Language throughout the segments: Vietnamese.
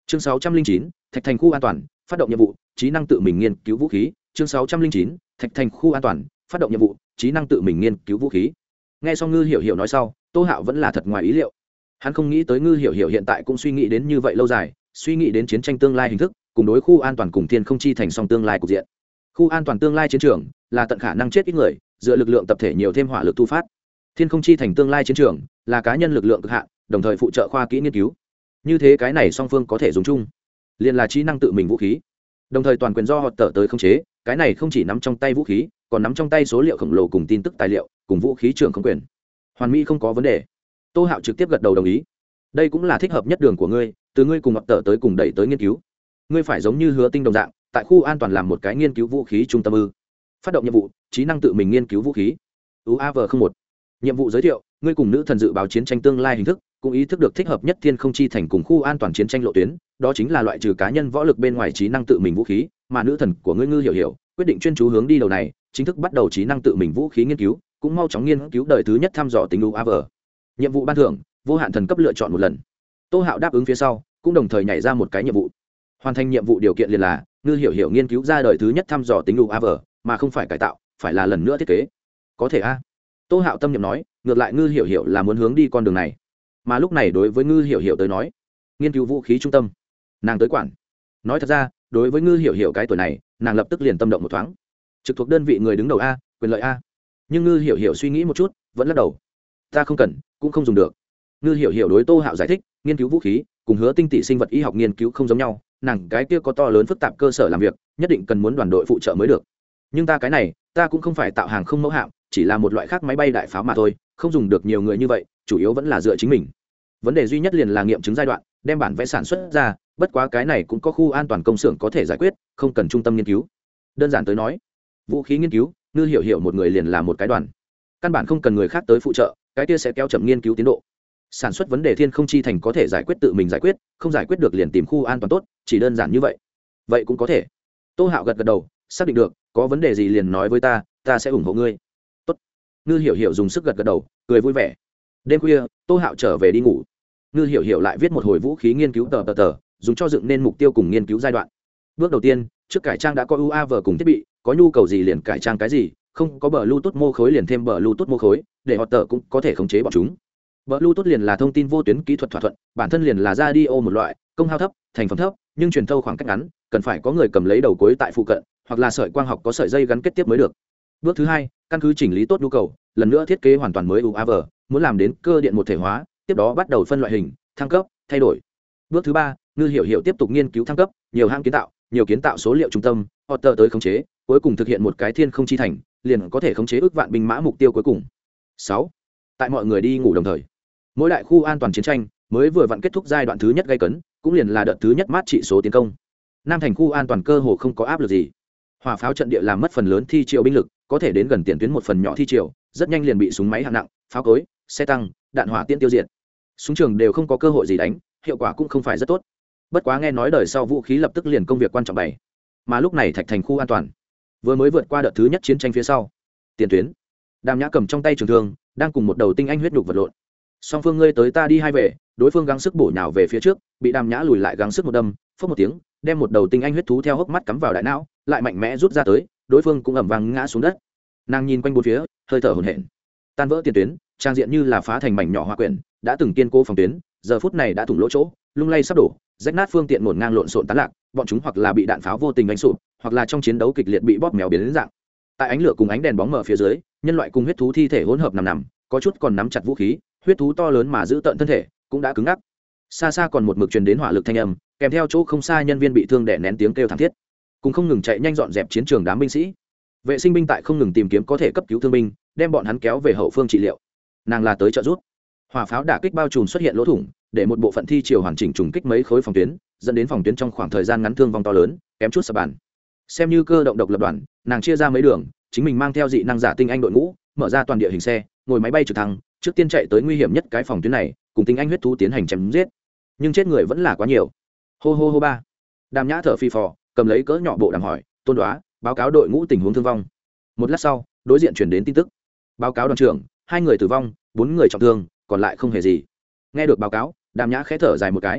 Chương 609, Thạch Thành khu an toàn, phát động nhiệm vụ, trí năng tự mình nghiên cứu vũ khí. Chương 609, Thạch Thành khu an toàn, phát động nhiệm vụ, trí năng tự mình nghiên cứu vũ khí. Nghe xong Ngư Hiểu Hiểu nói sau, Tô Hạo vẫn là thật ngoài ý liệu. Hắn không nghĩ tới Ngư Hiểu Hiểu hiện tại cũng suy nghĩ đến như vậy lâu dài, suy nghĩ đến chiến tranh tương lai hình thức, cùng đối khu an toàn cùng Thiên Không Chi thành song tương lai cục diện. Khu an toàn tương lai chiến trường là tận khả năng chết ít người, dựa lực lượng tập thể nhiều thêm hỏa lực thu phát. Thiên Không Chi thành tương lai chiến trường là cá nhân lực lượng cực hạn, đồng thời phụ trợ khoa kỹ nghiên cứu. Như thế cái này song phương có thể dùng chung, liền là trí năng tự mình vũ khí, đồng thời toàn quyền do họ tở tới khống chế. Cái này không chỉ nắm trong tay vũ khí, còn nắm trong tay số liệu khổng lồ cùng tin tức tài liệu, cùng vũ khí trưởng không quyền. Hoàn mỹ không có vấn đề. Tô Hạo trực tiếp gật đầu đồng ý. Đây cũng là thích hợp nhất đường của ngươi, từ ngươi cùng họ tở tới cùng đẩy tới nghiên cứu. Ngươi phải giống như Hứa Tinh đồng dạng, tại khu an toàn làm một cái nghiên cứu vũ khí trung tâm ư? Phát động nhiệm vụ, trí năng tự mình nghiên cứu vũ khí. UAV01. Nhiệm vụ giới thiệu, ngươi cùng nữ thần dự báo chiến tranh tương lai hình thức, cũng ý thức được thích hợp nhất Thiên Không Chi thành cùng khu an toàn chiến tranh lộ tuyến, đó chính là loại trừ cá nhân võ lực bên ngoài trí năng tự mình vũ khí, mà nữ thần của ngươi Ngư Hiểu Hiểu quyết định chuyên chú hướng đi đầu này, chính thức bắt đầu trí năng tự mình vũ khí nghiên cứu, cũng mau chóng nghiên cứu đời thứ nhất thăm dò tính UAV. Nhiệm vụ ban thưởng, vô hạn thần cấp lựa chọn một lần. Tô Hạo đáp ứng phía sau, cũng đồng thời nhảy ra một cái nhiệm vụ. Hoàn thành nhiệm vụ điều kiện liền là Ngư Hiểu Hiểu nghiên cứu ra đời thứ nhất thăm dò tính UAV, mà không phải cải tạo, phải là lần nữa thiết kế. Có thể a? Tô Hạo tâm niệm nói, ngược lại Ngư Hiểu Hiểu là muốn hướng đi con đường này, mà lúc này đối với Ngư Hiểu Hiểu tới nói, nghiên cứu vũ khí trung tâm, nàng tới quản. Nói thật ra, đối với Ngư Hiểu Hiểu cái tuổi này, nàng lập tức liền tâm động một thoáng. Trực thuộc đơn vị người đứng đầu a, quyền lợi a. Nhưng Ngư Hiểu Hiểu suy nghĩ một chút, vẫn lắc đầu. Ta không cần, cũng không dùng được. Ngư Hiểu Hiểu đối Tô Hạo giải thích, nghiên cứu vũ khí cùng Hứa Tinh tỷ sinh vật y học nghiên cứu không giống nhau, nàng cái kia có to lớn phức tạp cơ sở làm việc, nhất định cần muốn đoàn đội phụ trợ mới được. Nhưng ta cái này, ta cũng không phải tạo hàng không mẫu hạm, chỉ là một loại khác máy bay đại pháo mà thôi, không dùng được nhiều người như vậy, chủ yếu vẫn là dựa chính mình. Vấn đề duy nhất liền là nghiệm chứng giai đoạn, đem bản vẽ sản xuất ra, bất quá cái này cũng có khu an toàn công xưởng có thể giải quyết, không cần trung tâm nghiên cứu. Đơn giản tới nói, vũ khí nghiên cứu, Ngư Hiểu Hiểu một người liền là một cái đoàn, căn bản không cần người khác tới phụ trợ, cái kia sẽ kéo chậm nghiên cứu tiến độ. Sản xuất vấn đề Thiên Không Chi thành có thể giải quyết tự mình giải quyết, không giải quyết được liền tìm khu an toàn tốt, chỉ đơn giản như vậy. Vậy cũng có thể. Tô Hạo gật gật đầu, xác định được, có vấn đề gì liền nói với ta sẽ ủng hộ ngươi. Tốt. Ngư Hiểu Hiểu dùng sức gật gật đầu, cười vui vẻ. Đêm khuya, Tô Hạo trở về đi ngủ. Ngư Hiểu Hiểu lại viết một hồi vũ khí nghiên cứu tờ, dùng cho dựng nên mục tiêu cùng nghiên cứu giai đoạn. Bước đầu tiên, trước cải trang đã có UAV cùng thiết bị, có nhu cầu gì liền cải trang cái gì, không có Bluetooth mô khối liền thêm Bluetooth mô khối, để họ tờ cũng có thể khống chế bọn chúng. Bluetooth liền là thông tin vô tuyến kỹ thuật thỏa thuận, bản thân liền là radio một loại, công hao thấp, thành phẩm thấp, nhưng truyền thâu khoảng cách ngắn, cần phải có người cầm lấy đầu cuối tại phụ cận, hoặc là sợi quang học có sợi dây gắn kết tiếp mới được. Bước thứ hai, căn cứ chỉnh lý tốt nhu cầu, lần nữa thiết kế hoàn toàn mới UAV, muốn làm đến cơ điện một thể hóa, tiếp đó bắt đầu phân loại hình, thăng cấp, thay đổi. Bước thứ ba, Ngư Hiểu Hiểu tiếp tục nghiên cứu thăng cấp, nhiều hãng kiến tạo số liệu trung tâm, Otter tới khống chế, cuối cùng thực hiện một cái Thiên Không Chi thành, liền có thể khống chế ước vạn binh mã mục tiêu cuối cùng. 6. Tại mọi người đi ngủ đồng thời, mỗi đại khu an toàn chiến tranh mới vừa vặn kết thúc giai đoạn thứ nhất gây cấn, cũng liền là đợt thứ nhất mát trị số tiến công. Nam thành khu an toàn cơ hồ không có áp lực gì. Hỏa pháo trận địa làm mất phần lớn thi triều binh lực, có thể đến gần tiền tuyến một phần nhỏ thi triều, rất nhanh liền bị súng máy hạng nặng, pháo cối, xe tăng, đạn hỏa tiễn tiêu diệt. Súng trường đều không có cơ hội gì đánh, hiệu quả cũng không phải rất tốt. Bất quá nghe nói đời sau vũ khí lập tức liền công việc quan trọng bày. Mà lúc này Thạch Thành khu an toàn vừa mới vượt qua đợt thứ nhất chiến tranh phía sau, tiền tuyến, Đàm Nhã cầm trong tay trường thương, đang cùng một đầu tinh anh huyết nhục vật lộn. Song phương ngươi tới ta đi hai về, đối phương gắng sức bổ nhào về phía trước, bị Đàm Nhã lùi lại gắng sức một đâm, phốc một tiếng, đem một đầu tinh anh huyết thú theo hốc mắt cắm vào đại não, lại mạnh mẽ rút ra tới, đối phương cũng ầm vang ngã xuống đất. Nàng nhìn quanh bốn phía, hơi thở hổn hển. Tan vỡ tiền tuyến, trang diện như là phá thành mảnh nhỏ hoa quyển, đã từng kiên cố phòng tuyến, giờ phút này đã thủng lỗ chỗ, lung lay sắp đổ, rách nát phương tiện ngổn ngang lộn xộn tán lạc, bọn chúng hoặc là bị đạn pháo vô tình đánh sụp, hoặc là trong chiến đấu kịch liệt bị bóp méo biến đến dạng. Tại ánh lửa cùng ánh đèn bóng mở phía dưới, nhân loại cùng huyết thú thi thể hỗn hợp nằm, có chút còn nắm chặt vũ khí, huyết thú to lớn mà giữ tận thân thể, cũng đã cứng ngắc. Xa xa còn một mực truyền đến hỏa lực thanh âm, kèm theo chỗ không xa nhân viên bị thương đè nén tiếng kêu thảm thiết, cùng không ngừng chạy nhanh dọn dẹp chiến trường đám binh sĩ. Vệ sinh binh tại không ngừng tìm kiếm có thể cấp cứu thương binh, đem bọn hắn kéo về hậu phương trị liệu. Nàng là tới trợ giúp. Hỏa pháo đả kích bao trùm xuất hiện lỗ thủng, để một bộ phận thi triều hoàn chỉnh trùng kích mấy khối phòng tuyến, dẫn đến phòng tuyến trong khoảng thời gian ngắn thương vong to lớn, kém chút sập bàn. Xem như cơ động độc lập đoàn, nàng chia ra mấy đường, chính mình mang theo dị năng giả tinh anh đội ngũ, mở ra toàn địa hình xe, ngồi máy bay trực thăng, trước tiên chạy tới nguy hiểm nhất cái phòng tuyến này, cùng tinh anh huyết thú tiến hành chém giết. Nhưng chết người vẫn là quá nhiều. Hô hô hô ba. Đàm Nhã thở phì phò, cầm lấy cỡ nhỏ bộ đàm hỏi, Tôn Đoá, báo cáo đội ngũ tình huống thương vong. Một lát sau, đối diện truyền đến tin tức. Báo cáo đoàn trưởng, 2 người tử vong, 4 người trọng thương, còn lại không hề gì. Nghe được báo cáo, Đàm Nhã khẽ thở dài một cái.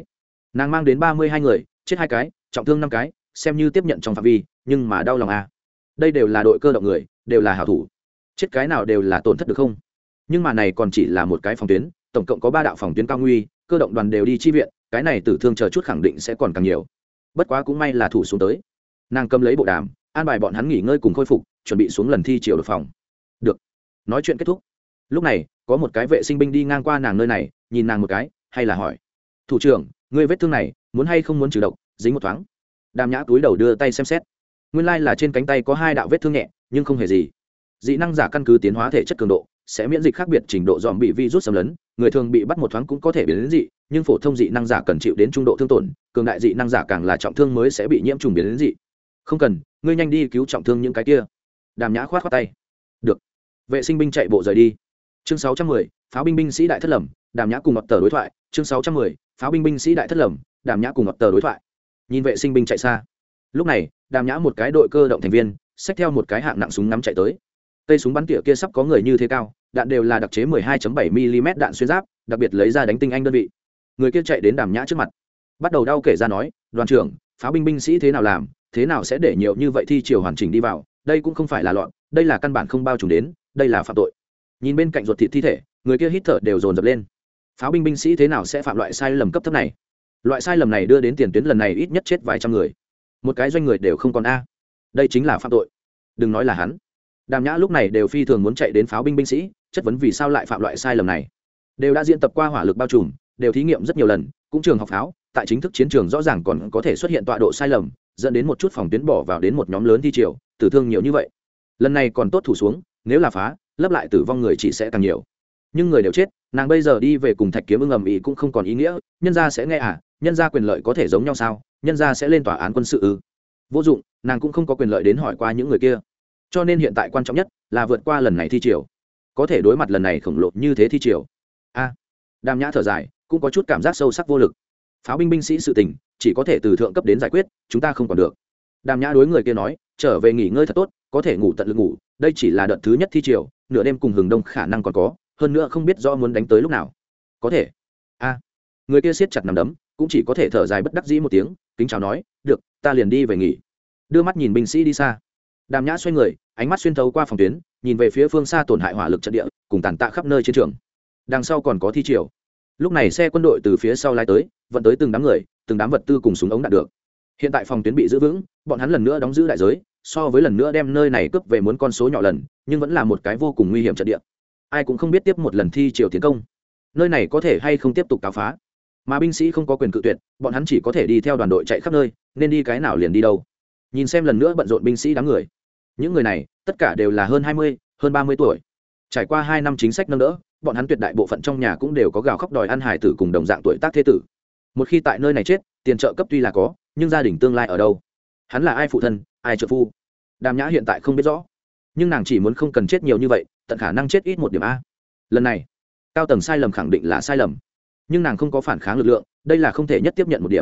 nàng mang đến 32 người, chết 2 cái, trọng thương 5 cái, xem như tiếp nhận trong phạm vi, nhưng mà đau lòng à. Đây đều là đội cơ động người, đều là hảo thủ, chết cái nào đều là tổn thất được không. Nhưng mà này còn chỉ là một cái phòng tuyến, tổng cộng có 3 đạo phòng tuyến cao nguy, cơ động đoàn đều đi chi viện, cái này tử thương chờ chút khẳng định sẽ còn càng nhiều. Bất quá cũng may là thủ xuống tới. Nàng cầm lấy bộ đàm, an bài bọn hắn nghỉ ngơi cùng khôi phục, chuẩn bị xuống lần thi chiều đột phòng. Được. Nói chuyện kết thúc. Lúc này, có một cái vệ sinh binh đi ngang qua nàng nơi này, nhìn nàng một cái, hay là hỏi: "Thủ trưởng, ngươi vết thương này, muốn hay không muốn trừ độc, dính một thoáng?" Đàm Nhã túi đầu đưa tay xem xét. Nguyên lai là trên cánh tay có 2 đạo vết thương nhẹ, nhưng không hề gì. Dị năng giả căn cứ tiến hóa thể chất cường độ, sẽ miễn dịch khác biệt trình độ dòm bị virus xâm lấn, người thường bị bắt một thoáng cũng có thể biến đến dị, nhưng phổ thông dị năng giả cần chịu đến trung độ thương tổn, cường đại dị năng giả càng là trọng thương mới sẽ bị nhiễm trùng biến đến dị. Không cần, ngươi nhanh đi cứu trọng thương những cái kia. Đàm Nhã khoát tay. Được. Vệ sinh binh chạy bộ rời đi. Chương 610, pháo binh binh sĩ đại thất lầm, Đàm Nhã cùng ngọt tờ đối thoại. Chương 610, pháo binh binh sĩ đại thất lầm, Đàm Nhã cùng ngọt tờ đối thoại. Nhìn vệ sinh binh chạy xa. Lúc này, Đàm Nhã một cái đội cơ động thành viên, xách theo một cái hạng nặng súng ngắm chạy tới. Cây súng bắn tỉa kia sắp có người như thế cao, đạn đều là đặc chế 12.7 mm đạn xuyên giáp, đặc biệt lấy ra đánh tinh anh đơn vị. Người kia chạy đến Đàm Nhã trước mặt, bắt đầu đau kể ra nói: "Đoàn trưởng, pháo binh binh sĩ thế nào làm, thế nào sẽ để nhiều như vậy thi chiều hoàn chỉnh đi vào, đây cũng không phải là loạn, đây là căn bản không bao trùm đến, đây là phạm tội." Nhìn bên cạnh ruột thịt thi thể, người kia hít thở đều dồn dập lên. Pháo binh binh sĩ thế nào sẽ phạm loại sai lầm cấp thấp này? Loại sai lầm này đưa đến tiền tuyến lần này ít nhất chết vài trăm người, một cái doanh người đều không còn a. Đây chính là phạm tội. Đừng nói là hắn. Đàm Nhã lúc này đều phi thường muốn chạy đến pháo binh binh sĩ, chất vấn vì sao lại phạm loại sai lầm này. Đều đã diễn tập qua hỏa lực bao trùm, đều thí nghiệm rất nhiều lần, cũng trường học pháo, tại chính thức chiến trường rõ ràng còn có thể xuất hiện tọa độ sai lầm, dẫn đến một chút phòng tuyến bỏ vào đến một nhóm lớn thi triều, tử thương nhiều như vậy. Lần này còn tốt thủ xuống, nếu là phá, lấp lại tử vong người chỉ sẽ càng nhiều. Nhưng người đều chết, nàng bây giờ đi về cùng Thạch Kiếm Ưng ầm ĩ cũng không còn ý nghĩa, nhân gia sẽ nghe à, nhân gia quyền lợi có thể giống nhau sao, nhân gia sẽ lên tòa án quân sự ư? Vô dụng, nàng cũng không có quyền lợi đến hỏi qua những người kia. Cho nên hiện tại quan trọng nhất là vượt qua lần này thi triều, có thể đối mặt lần này khổng lồ như thế thi triều. A. Đàm Nhã thở dài, cũng có chút cảm giác sâu sắc vô lực. Pháo binh binh sĩ sự tình chỉ có thể từ thượng cấp đến giải quyết, chúng ta không còn được. Đàm Nhã đối người kia nói: "Trở về nghỉ ngơi thật tốt, có thể ngủ tận lực ngủ, đây chỉ là đợt thứ nhất thi triều, nửa đêm cùng hừng đông khả năng còn có, hơn nữa không biết rõ muốn đánh tới lúc nào." "Có thể." A. Người kia siết chặt nắm đấm, cũng chỉ có thể thở dài bất đắc dĩ một tiếng, kính chào nói: "Được, ta liền đi về nghỉ." Đưa mắt nhìn binh sĩ đi xa. Đàm Nhã xoay người, ánh mắt xuyên thấu qua phòng tuyến, nhìn về phía phương xa tổn hại hỏa lực trận địa, cùng tàn tạ khắp nơi chiến trường. Đằng sau còn có thi triều. Lúc này xe quân đội từ phía sau lái tới, vận tới từng đám người, từng đám vật tư cùng súng ống đạn được. Hiện tại phòng tuyến bị giữ vững, bọn hắn lần nữa đóng giữ đại giới, so với lần nữa đem nơi này cướp về muốn con số nhỏ lần, nhưng vẫn là một cái vô cùng nguy hiểm trận địa. Ai cũng không biết tiếp một lần thi triều tiến công, nơi này có thể hay không tiếp tục cáo phá. Mà binh sĩ không có quyền cự tuyệt, bọn hắn chỉ có thể đi theo đoàn đội chạy khắp nơi, nên đi cái nào liền đi đâu. Nhìn xem lần nữa bận rộn binh sĩ đám người. Những người này, tất cả đều là hơn 20, hơn 30 tuổi. Trải qua 2 năm chính sách nâng đỡ, bọn hắn tuyệt đại bộ phận trong nhà cũng đều có gào khóc đòi ăn hải tử cùng đồng dạng tuổi tác thế tử. Một khi tại nơi này chết, tiền trợ cấp tuy là có, nhưng gia đình tương lai ở đâu? Hắn là ai phụ thân, ai trợ phu? Đàm Nhã hiện tại không biết rõ, nhưng nàng chỉ muốn không cần chết nhiều như vậy, tận khả năng chết ít một điểm a. Lần này, cao tầng sai lầm khẳng định là sai lầm, nhưng nàng không có phản kháng lực lượng, đây là không thể nhất tiếp nhận một điểm.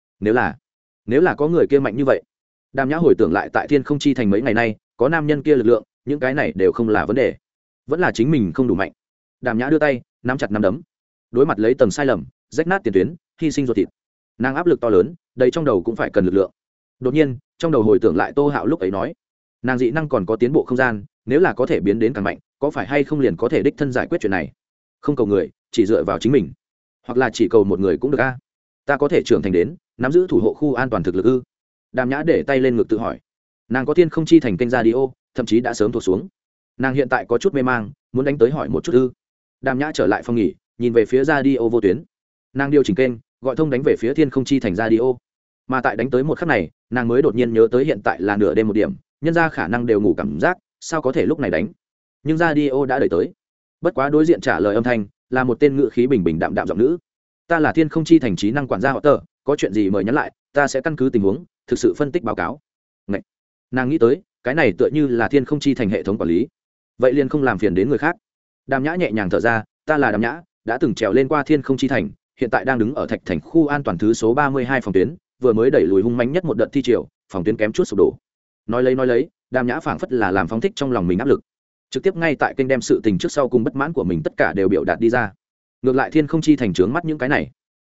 Nếu là có người kia mạnh như vậy. Đàm Nhã hồi tưởng lại tại Thiên Không Chi Thành mấy ngày nay, có nam nhân kia lực lượng, những cái này đều không là vấn đề, vẫn là chính mình không đủ mạnh. Đàm Nhã đưa tay nắm chặt nắm đấm, đối mặt lấy tầng sai lầm, rách nát tiền tuyến, hy sinh ruột thịt, nàng áp lực to lớn, đầy trong đầu cũng phải cần lực lượng. Đột nhiên trong đầu hồi tưởng lại Tô Hạo lúc ấy nói, nàng dị năng còn có tiến bộ không gian, nếu là có thể biến đến càng mạnh, có phải hay không liền có thể đích thân giải quyết chuyện này, không cầu người, chỉ dựa vào chính mình, hoặc là chỉ cầu một người cũng được a. Ta có thể trưởng thành đến nắm giữ thủ hộ khu an toàn thực lực ư? Đàm Nhã để tay lên ngực tự hỏi. Nàng có Thiên Không Chi Thành kênh radio, thậm chí đã sớm thuộc xuống. Nàng hiện tại có chút mê mang, muốn đánh tới hỏi một chút ư? Đàm Nhã trở lại phòng nghỉ, nhìn về phía radio vô tuyến. Nàng điều chỉnh kênh, gọi thông đánh về phía Thiên Không Chi Thành radio. Mà tại đánh tới một khắc này, nàng mới đột nhiên nhớ tới hiện tại là nửa đêm một điểm, nhân ra khả năng đều ngủ cảm giác, sao có thể lúc này đánh? Nhưng radio đã đợi tới. Bất quá đối diện trả lời âm thanh là một tên ngữ khí bình bình đạm đạm giọng nữ. Ta là Thiên Không Chi Thành trí năng quản gia họ Tờ, có chuyện gì mời nhắn lại, ta sẽ căn cứ tình huống thực sự phân tích báo cáo. Ngậy! Nàng nghĩ tới, cái này tựa như là Thiên Không Chi Thành hệ thống quản lý, vậy liền không làm phiền đến người khác. Đàm Nhã nhẹ nhàng thở ra, ta là Đàm Nhã, đã từng trèo lên qua Thiên Không Chi Thành, hiện tại đang đứng ở Thạch Thành khu an toàn thứ số 32 phòng tuyến, vừa mới đẩy lùi hung mãnh nhất một đợt thi triều, phòng tuyến kém chút sụp đổ. Nói lấy, Đàm Nhã phảng phất là làm phóng thích trong lòng mình áp lực, trực tiếp ngay tại kênh đem sự tình trước sau cùng bất mãn của mình tất cả đều biểu đạt đi ra. Ngược lại Thiên Không Chi Thành trướng mắt những cái này,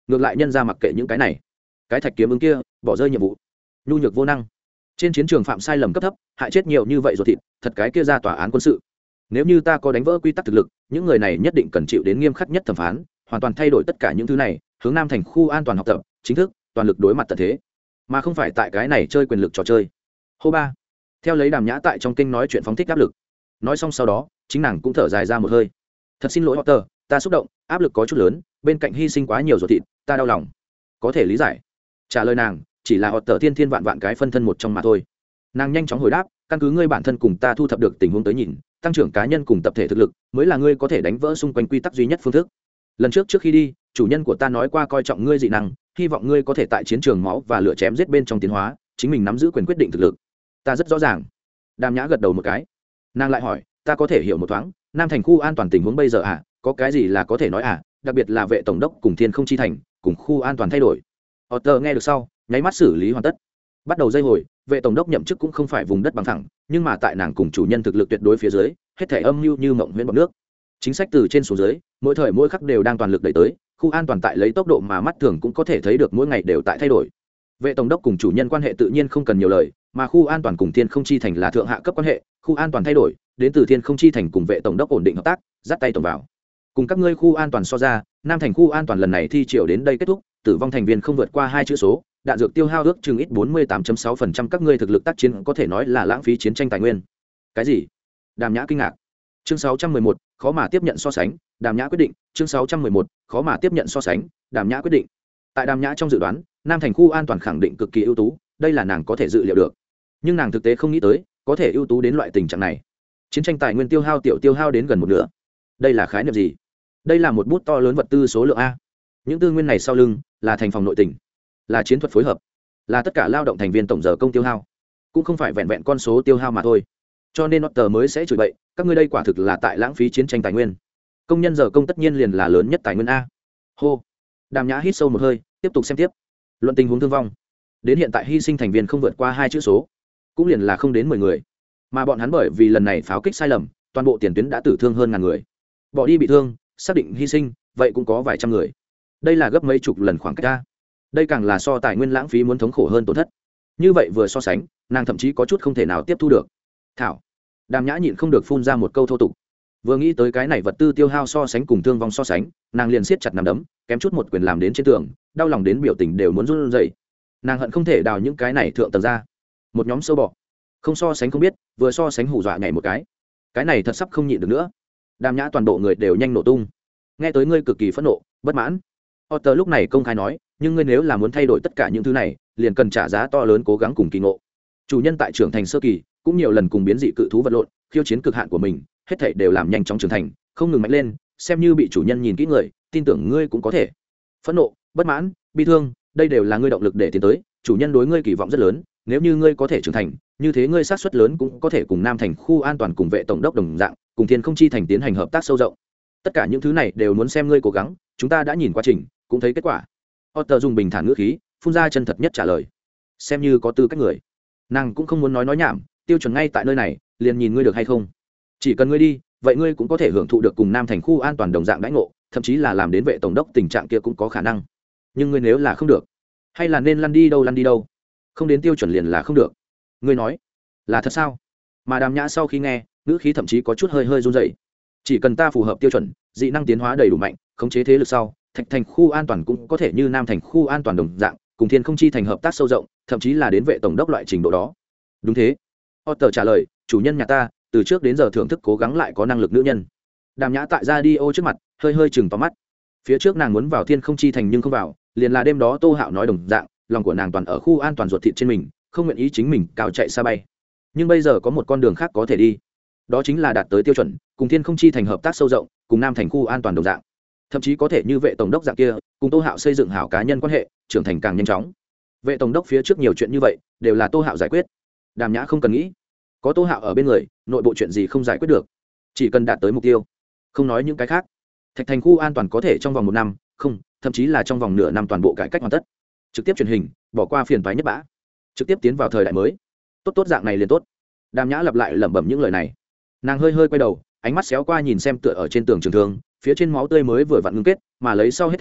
ngược lại nhân ra mặc kệ những cái này, cái thạch kiếm ứng kia bỏ rơi nhiệm vụ, nhu nhược vô năng, trên chiến trường phạm sai lầm cấp thấp, hại chết nhiều như vậy rồi thịt, thật cái kia ra tòa án quân sự. Nếu như ta có đánh vỡ quy tắc thực lực, những người này nhất định cần chịu đến nghiêm khắc nhất thẩm phán, hoàn toàn thay đổi tất cả những thứ này, hướng Nam thành khu an toàn học tập, chính thức, toàn lực đối mặt tận thế, mà không phải tại cái này chơi quyền lực trò chơi. Hô ba. Theo lấy Đàm Nhã tại trong kinh nói chuyện phóng thích áp lực. Nói xong sau đó, chính nàng cũng thở dài ra một hơi. Thật xin lỗi Potter, ta xúc động, áp lực có chút lớn, bên cạnh hy sinh quá nhiều rồi thịt, ta đau lòng. Có thể lý giải. Trả lời nàng, chỉ là Potter thiên thiên vạn vạn cái phân thân một trong mà thôi. Nàng nhanh chóng hồi đáp, căn cứ ngươi bản thân cùng ta thu thập được tình huống tới nhìn, tăng trưởng cá nhân cùng tập thể thực lực mới là ngươi có thể đánh vỡ xung quanh quy tắc duy nhất phương thức. Lần trước khi đi, chủ nhân của ta nói qua coi trọng ngươi dị năng, hy vọng ngươi có thể tại chiến trường máu và lửa chém giết bên trong tiến hóa, chính mình nắm giữ quyền quyết định thực lực. Ta rất rõ ràng. Đàm Nhã gật đầu một cái. Nàng lại hỏi, ta có thể hiểu một thoáng, Nam thành khu an toàn tình huống bây giờ à, có cái gì là có thể nói à, đặc biệt là vệ tổng đốc cùng thiên không chi thành, cùng khu an toàn thay đổi. Otter nghe được sau, nháy mắt xử lý hoàn tất. Bắt đầu dây hồi, vệ tổng đốc nhậm chức cũng không phải vùng đất bằng phẳng, nhưng mà tại nàng cùng chủ nhân thực lực tuyệt đối phía dưới, hết thảy âm mưu như mộng huyễn bọt nước. Chính sách từ trên xuống dưới, mỗi thời mỗi khắc đều đang toàn lực đẩy tới, khu an toàn tại lấy tốc độ mà mắt thường cũng có thể thấy được mỗi ngày đều tại thay đổi. Vệ tổng đốc cùng chủ nhân quan hệ tự nhiên không cần nhiều lời, mà khu an toàn cùng thiên không chi thành là thượng hạ cấp quan hệ, khu an toàn thay đổi, đến từ thiên không chi thành cùng vệ tổng đốc ổn định hợp tác, dắt tay tổng vào. Cùng các ngươi khu an toàn so ra, Nam thành khu an toàn lần này thi triều đến đây kết thúc, tử vong thành viên không vượt qua 2 chữ số, đạn dược tiêu hao ước chừng ít 48.6%, các ngươi thực lực tác chiến có thể nói là lãng phí chiến tranh tài nguyên. Cái gì? Đàm Nhã kinh ngạc. Chương 611, khó mà tiếp nhận so sánh, Đàm Nhã quyết định, chương 611, khó mà tiếp nhận so sánh, Đàm Nhã quyết định. Tại Đàm Nhã trong dự đoán, Nam thành khu an toàn khẳng định cực kỳ ưu tú, đây là nàng có thể dự liệu được. Nhưng nàng thực tế không nghĩ tới, có thể ưu tú đến loại tình trạng này. Chiến tranh tài nguyên tiêu hao đến gần một nửa. Đây là khái niệm gì? Đây là một bút to lớn vật tư số lượng a. Những tư nguyên này sau lưng là thành phòng nội tỉnh, là chiến thuật phối hợp, là tất cả lao động thành viên tổng giờ công tiêu hao, cũng không phải vẹn vẹn con số tiêu hao mà thôi. Cho nên Otter mới sẽ chửi bậy, các ngươi đây quả thực là tại lãng phí chiến tranh tài nguyên. Công nhân giờ công tất nhiên liền là lớn nhất tài nguyên a. Hô. Đàm Nhã hít sâu một hơi, tiếp tục xem tiếp. Luận tình huống thương vong, đến hiện tại hy sinh thành viên không vượt qua 2 chữ số, cũng liền là không đến 10 người, mà bọn hắn bởi vì lần này pháo kích sai lầm, toàn bộ tiền tuyến đã tử thương hơn ngàn người. Bỏ đi bị thương, xác định hy sinh, vậy cũng có vài trăm người. Đây là gấp mấy chục lần khoảng cách a. Đây càng là so tài nguyên lãng phí muốn thống khổ hơn tổn thất. Như vậy vừa so sánh, nàng thậm chí có chút không thể nào tiếp thu được. Thảo. Đàm Nhã nhịn không được phun ra một câu thô tục. Vừa nghĩ tới cái này vật tư tiêu hao so sánh cùng thương vong so sánh, nàng liền siết chặt nắm đấm, kém chút một quyền làm đến trên tường, đau lòng đến biểu tình đều muốn run rẩy. Nàng hận không thể đào những cái này thượng tầng ra. Một nhóm sâu bọ, không so sánh không biết, vừa so sánh hù dọa nhảy một cái này thật sắp không nhịn được nữa. Đàm Nhã toàn bộ người đều nhanh nổ tung. Nghe tới ngươi cực kỳ phẫn nộ, bất mãn. Otter lúc này công khai nói, nhưng ngươi nếu là muốn thay đổi tất cả những thứ này, liền cần trả giá to lớn cố gắng cùng kỳ ngộ. Chủ nhân tại trưởng thành sơ kỳ, cũng nhiều lần cùng biến dị cự thú vật lộn, khiêu chiến cực hạn của mình, hết thảy đều làm nhanh chóng trưởng thành, không ngừng mạnh lên, xem như bị chủ nhân nhìn kỹ người, tin tưởng ngươi cũng có thể. Phẫn nộ, bất mãn, bi thương, đây đều là ngươi động lực để tiến tới, chủ nhân đối ngươi kỳ vọng rất lớn, nếu như ngươi có thể trưởng thành, như thế ngươi xác suất lớn cũng có thể cùng Nam thành khu an toàn cùng vệ tổng đốc đồng dạng, cùng thiên không chi thành tiến hành hợp tác sâu rộng. Tất cả những thứ này đều muốn xem ngươi cố gắng, chúng ta đã nhìn quá trình, cũng thấy kết quả. Otter dùng bình thản ngữ khí, phun ra chân thật nhất trả lời. Xem như có tư cách người, nàng cũng không muốn nói nhảm, tiêu chuẩn ngay tại nơi này, liền nhìn ngươi được hay không. Chỉ cần ngươi đi, vậy ngươi cũng có thể hưởng thụ được cùng Nam thành khu an toàn đồng dạng đãi ngộ, thậm chí là làm đến vệ tổng đốc tình trạng kia cũng có khả năng. Nhưng ngươi nếu là không được, hay là nên lăn đi đâu, không đến tiêu chuẩn liền là không được. Ngươi nói là thật sao? Mà Đàm Nhã sau khi nghe, ngữ khí thậm chí có chút hơi run rẩy. Chỉ cần ta phù hợp tiêu chuẩn, dị năng tiến hóa đầy đủ mạnh, khống chế thế lực sau, thạch thành khu an toàn cũng có thể như Nam thành khu an toàn đồng dạng, cùng thiên không chi thành hợp tác sâu rộng, thậm chí là đến vệ tổng đốc loại trình độ đó. Đúng thế. Otter trả lời, chủ nhân nhà ta từ trước đến giờ thưởng thức cố gắng lại có năng lực nữ nhân. Đàm Nhã tại radio trước mặt hơi chừng tóm mắt. Phía trước nàng muốn vào thiên không chi thành nhưng không vào, liền là đêm đó Tô Hạo nói đồng dạng, lòng của nàng toàn ở khu an toàn ruột thịt trên mình, không nguyện ý chính mình cao chạy xa bay. Nhưng bây giờ có một con đường khác có thể đi, đó chính là đạt tới tiêu chuẩn, cùng thiên không chi thành hợp tác sâu rộng, cùng Nam thành khu an toàn đồng dạng, thậm chí có thể như vệ tổng đốc dạng kia, cùng Tô Hạo xây dựng hảo cá nhân quan hệ, trưởng thành càng nhanh chóng. Vệ tổng đốc phía trước nhiều chuyện như vậy đều là Tô Hạo giải quyết, Đàm Nhã không cần nghĩ, có Tô Hạo ở bên người, nội bộ chuyện gì không giải quyết được, chỉ cần đạt tới mục tiêu, không nói những cái khác, thạch thành khu an toàn có thể trong vòng 1 năm, không, thậm chí là trong vòng nửa năm toàn bộ cải cách hoàn tất, trực tiếp truyền hình, bỏ qua phiền toái nhất bã, trực tiếp tiến vào thời đại mới. Tốt dạng này liền tốt. Đàm Nhã lặp lại lẩm bẩm những lời này. Nàng hơi quay đầu, ánh mắt xéo qua nhìn xem tựa ở trên tường trường thương, phía trên máu tươi mới vừa vặn ngưng kết, mà lấy sau hết thảy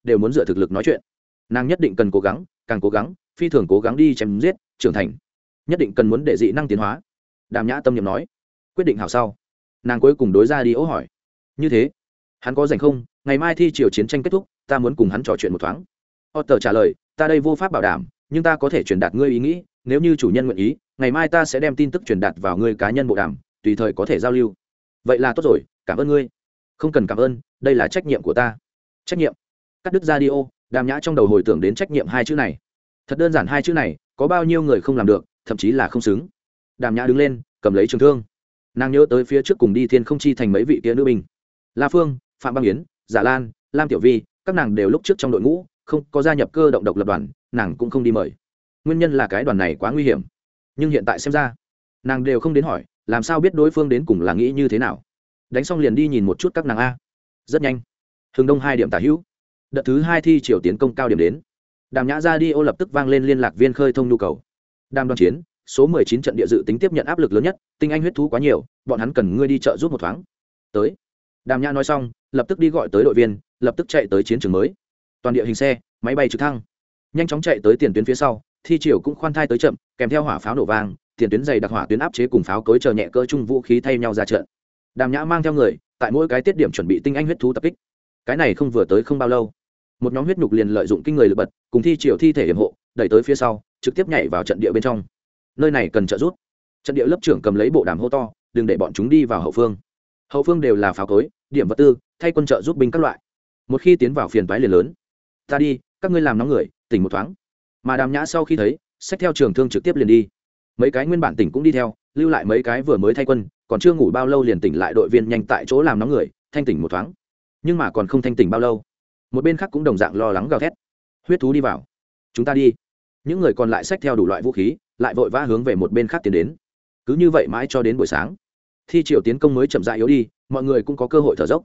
đều muốn dựa thực lực nói chuyện. Nàng nhất định cần cố gắng, càng cố gắng, phi thường cố gắng đi chém giết, trưởng thành. Nhất định cần muốn để dị năng tiến hóa. Đàm Nhã tâm niệm nói. Quyết định hảo sau, nàng cuối cùng đối ra đi ố hỏi. Như thế, hắn có rảnh không? Ngày mai thi triều chiến tranh kết thúc, ta muốn cùng hắn trò chuyện một thoáng. Otter trả lời, ta đây vô pháp bảo đảm, nhưng ta có thể truyền đạt ngươi ý nghĩ, nếu như chủ nhân nguyện ý, ngày mai ta sẽ đem tin tức truyền đạt vào ngươi cá nhân bộ đàm, tùy thời có thể giao lưu. Vậy là tốt rồi, cảm ơn ngươi. Không cần cảm ơn, đây là trách nhiệm của ta. Trách nhiệm? Cắt đứt radio, Đàm Nhã trong đầu hồi tưởng đến trách nhiệm hai chữ này. Thật đơn giản hai chữ này, có bao nhiêu người không làm được, thậm chí là không xứng. Đàm Nhã đứng lên, cầm lấy trường thương. Nàng nhớ tới phía trước cùng đi Thiên Không Chi thành mấy vị kia nữ binh, La Phương, Phạm Băng Yến, Giả Lan, Lam Tiểu Vi, các nàng đều lúc trước trong đội ngũ, không có gia nhập cơ động độc lập đoàn, nàng cũng không đi mời. Nguyên nhân là cái đoàn này quá nguy hiểm. Nhưng hiện tại xem ra, nàng đều không đến hỏi, làm sao biết đối phương đến cùng là nghĩ như thế nào. Đánh xong liền đi nhìn một chút các nàng a. Rất nhanh, Hướng Đông 2 điểm tả hữu, đợt thứ 2 thi triều tiến công cao điểm đến. Đàm Nhã ra đi ô lập tức vang lên liên lạc viên khơi thông nhu cầu. Đàm Đoàn Chiến, số 19 trận địa dự tính tiếp nhận áp lực lớn nhất, tinh anh huyết thú quá nhiều, bọn hắn cần ngươi đi trợ giúp một thoáng. Tới. Đàm Nhã nói xong, lập tức đi gọi tới đội viên, lập tức chạy tới chiến trường mới. Toàn địa hình xe, máy bay trực thăng, nhanh chóng chạy tới tiền tuyến phía sau. Thi triều cũng khoan thai tới chậm, kèm theo hỏa pháo nổ vang, tiền tuyến dày đặc hỏa tuyến áp chế cùng pháo cối chờ nhẹ cỡ trung vũ khí thay nhau ra trận. Đàm Nhã mang theo người, tại mỗi cái tiết điểm chuẩn bị tinh anh huyết thú tập kích. Cái này không vừa tới không bao lâu, một nhóm huyết nhục liền lợi dụng kinh người lực bật, cùng thi triều thi thể hiểm hộ, đẩy tới phía sau, trực tiếp nhảy vào trận địa bên trong. Nơi này cần trợ giúp. Trận địa lớp trưởng cầm lấy bộ đàm hô to, đừng để bọn chúng đi vào hậu phương. Hậu phương đều là pháo cối, điểm vật tư, thay quân trợ giúp binh các loại. Một khi tiến vào phiền toái liền lớn. Ta đi, các ngươi làm nóng người, tỉnh một thoáng. Mà Đàm Nhã sau khi thấy, xách theo trường thương trực tiếp liền đi. Mấy cái nguyên bản tỉnh cũng đi theo, lưu lại mấy cái vừa mới thay quân, còn chưa ngủ bao lâu liền tỉnh lại đội viên nhanh tại chỗ làm nóng người, thanh tỉnh một thoáng. Nhưng mà còn không thanh tỉnh bao lâu, một bên khác cũng đồng dạng lo lắng gào thét. Huyết thú đi vào, chúng ta đi. Những người còn lại xách theo đủ loại vũ khí, lại vội vã hướng về một bên khác tiến đến. Cứ như vậy mãi cho đến buổi sáng, thi triều tiến công mới chậm rãi yếu đi, mọi người cũng có cơ hội thở dốc.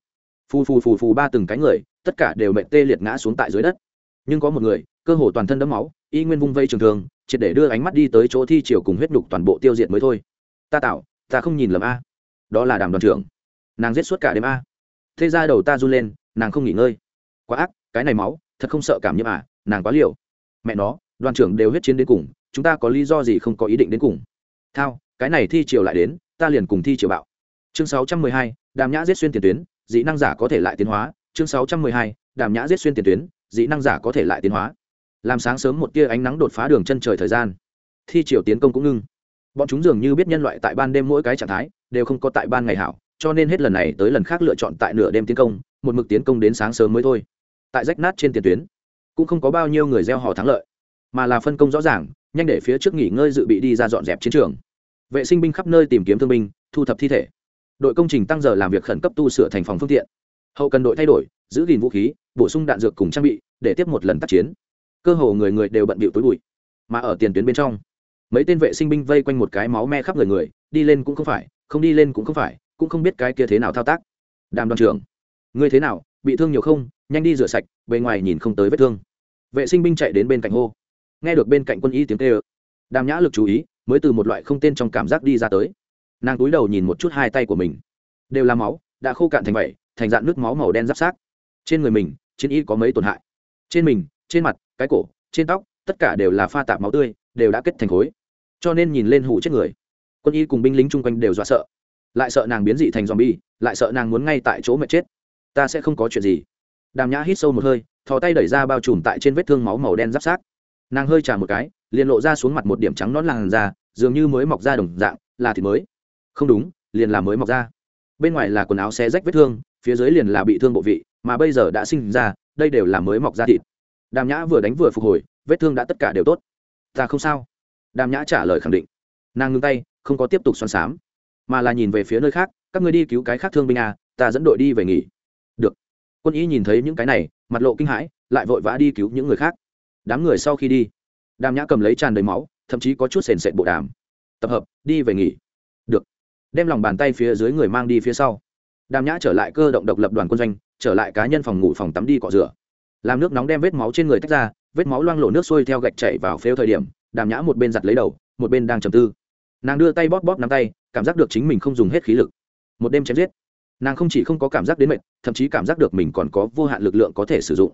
Phù ba từng cái người, tất cả đều mệt tê liệt ngã xuống tại dưới đất. Nhưng có một người, cơ hồ toàn thân đẫm máu, y nguyên vung vây trường thương, triệt để đưa ánh mắt đi tới chỗ thi triều cùng huyết nhục toàn bộ tiêu diệt mới thôi. Ta không nhìn lầm a. Đó là Đàm đoàn trưởng. Nàng giết suốt cả đêm a. Thế ra đầu ta run lên, nàng không nghỉ ngơi. Quá ác, cái này máu, thật không sợ cảm nhiễm à, nàng quá liều. Mẹ nó, đoàn trưởng đều huyết chiến đến cùng, chúng ta có lý do gì không có ý định đến cùng. Thao, cái này thi triều lại đến, ta liền cùng thi triều bạo. Chương 612, Đàm Nhã giết xuyên tiền tuyến, dị năng giả có thể lại tiến hóa. Chương 612, Đàm Nhã giết xuyên tiền tuyến, dị năng giả có thể lại tiến hóa. Làm sáng sớm một tia ánh nắng đột phá đường chân trời thời gian, thi triều tiến công cũng ngưng. Bọn chúng dường như biết nhân loại tại ban đêm mỗi cái trạng thái đều không có tại ban ngày hảo, cho nên hết lần này tới lần khác lựa chọn tại nửa đêm tiến công, một mực tiến công đến sáng sớm mới thôi. Tại rách nát trên tiền tuyến, cũng không có bao nhiêu người gieo hò thắng lợi, mà là phân công rõ ràng, nhanh để phía trước nghỉ ngơi dự bị đi ra dọn dẹp chiến trường. Vệ sinh binh khắp nơi tìm kiếm thương binh, thu thập thi thể. Đội công trình tăng giờ làm việc khẩn cấp tu sửa thành phòng phương tiện. Hậu cần đội thay đổi, giữ gìn vũ khí, bổ sung đạn dược cùng trang bị, để tiếp một lần tác chiến. Cơ hồ người người đều bận bịu túi bụi. Mà ở tiền tuyến bên trong, mấy tên vệ sinh binh vây quanh một cái máu me khắp người, đi lên cũng không phải, không đi lên cũng không phải, cũng không biết cái kia thế nào thao tác. Đàm đoàn trưởng, ngươi thế nào, bị thương nhiều không? Nhanh đi rửa sạch, bề ngoài nhìn không tới vết thương. Vệ sinh binh chạy đến bên cạnh hô. Nghe được bên cạnh quân y tiếng kêu, Đàm Nhã lực chú ý mới từ một loại không tên trong cảm giác đi ra tới. Nàng cúi đầu nhìn một chút hai tay của mình, đều là máu, đã khô cạn thành vậy, thành dạn nước máu màu đen giáp xác. Trên người mình, chiến y có mấy tổn hại. Trên mình, trên mặt, cái cổ, trên tóc, tất cả đều là pha tạp máu tươi, đều đã kết thành khối, cho nên nhìn lên hủ chết người. Quân y cùng binh lính chung quanh đều dọa sợ, lại sợ nàng biến dị thành zombie, lại sợ nàng muốn ngay tại chỗ mệt chết. Ta sẽ không có chuyện gì. Đàm Nhã hít sâu một hơi, thò tay đẩy ra bao trùm tại trên vết thương máu màu đen giáp xác. Nàng hơi chà một cái, liền lộ ra xuống mặt một điểm trắng nõn làn da, dường như mới mọc ra đồng dạng, là thịt mới. Không đúng, liền là mới mọc ra. Bên ngoài là quần áo xé rách vết thương, phía dưới liền là bị thương bộ vị, mà bây giờ đã sinh ra, đây đều là mới mọc ra thịt. Đàm Nhã vừa đánh vừa phục hồi, vết thương đã tất cả đều tốt. Ta không sao. Đàm Nhã trả lời khẳng định. Nàng ngưng tay, không có tiếp tục xoắn xám, mà là nhìn về phía nơi khác. Các ngươi đi cứu cái khác thương binh à, ta dẫn đội đi về nghỉ. Được. Quân y nhìn thấy những cái này, mặt lộ kinh hãi, lại vội vã đi cứu những người khác. Đám người sau khi đi, Đàm Nhã cầm lấy tràn đầy máu, thậm chí có chút sền sệt bộ đàm. Tập hợp, đi về nghỉ. Được. Đem lòng bàn tay phía dưới người mang đi phía sau. Đàm Nhã trở lại cơ động độc lập đoàn quân doanh, trở lại cá nhân phòng ngủ phòng tắm đi cọ rửa. Làm nước nóng đem vết máu trên người tách ra, vết máu loang lổ nước sôi theo gạch chảy vào phếu thời điểm, Đàm Nhã một bên giặt lấy đầu, một bên đang trầm tư. Nàng đưa tay bóp bóp nắm tay, cảm giác được chính mình không dùng hết khí lực. Một đêm chém giết, nàng không chỉ không có cảm giác đến mệt, thậm chí cảm giác được mình còn có vô hạn lực lượng có thể sử dụng.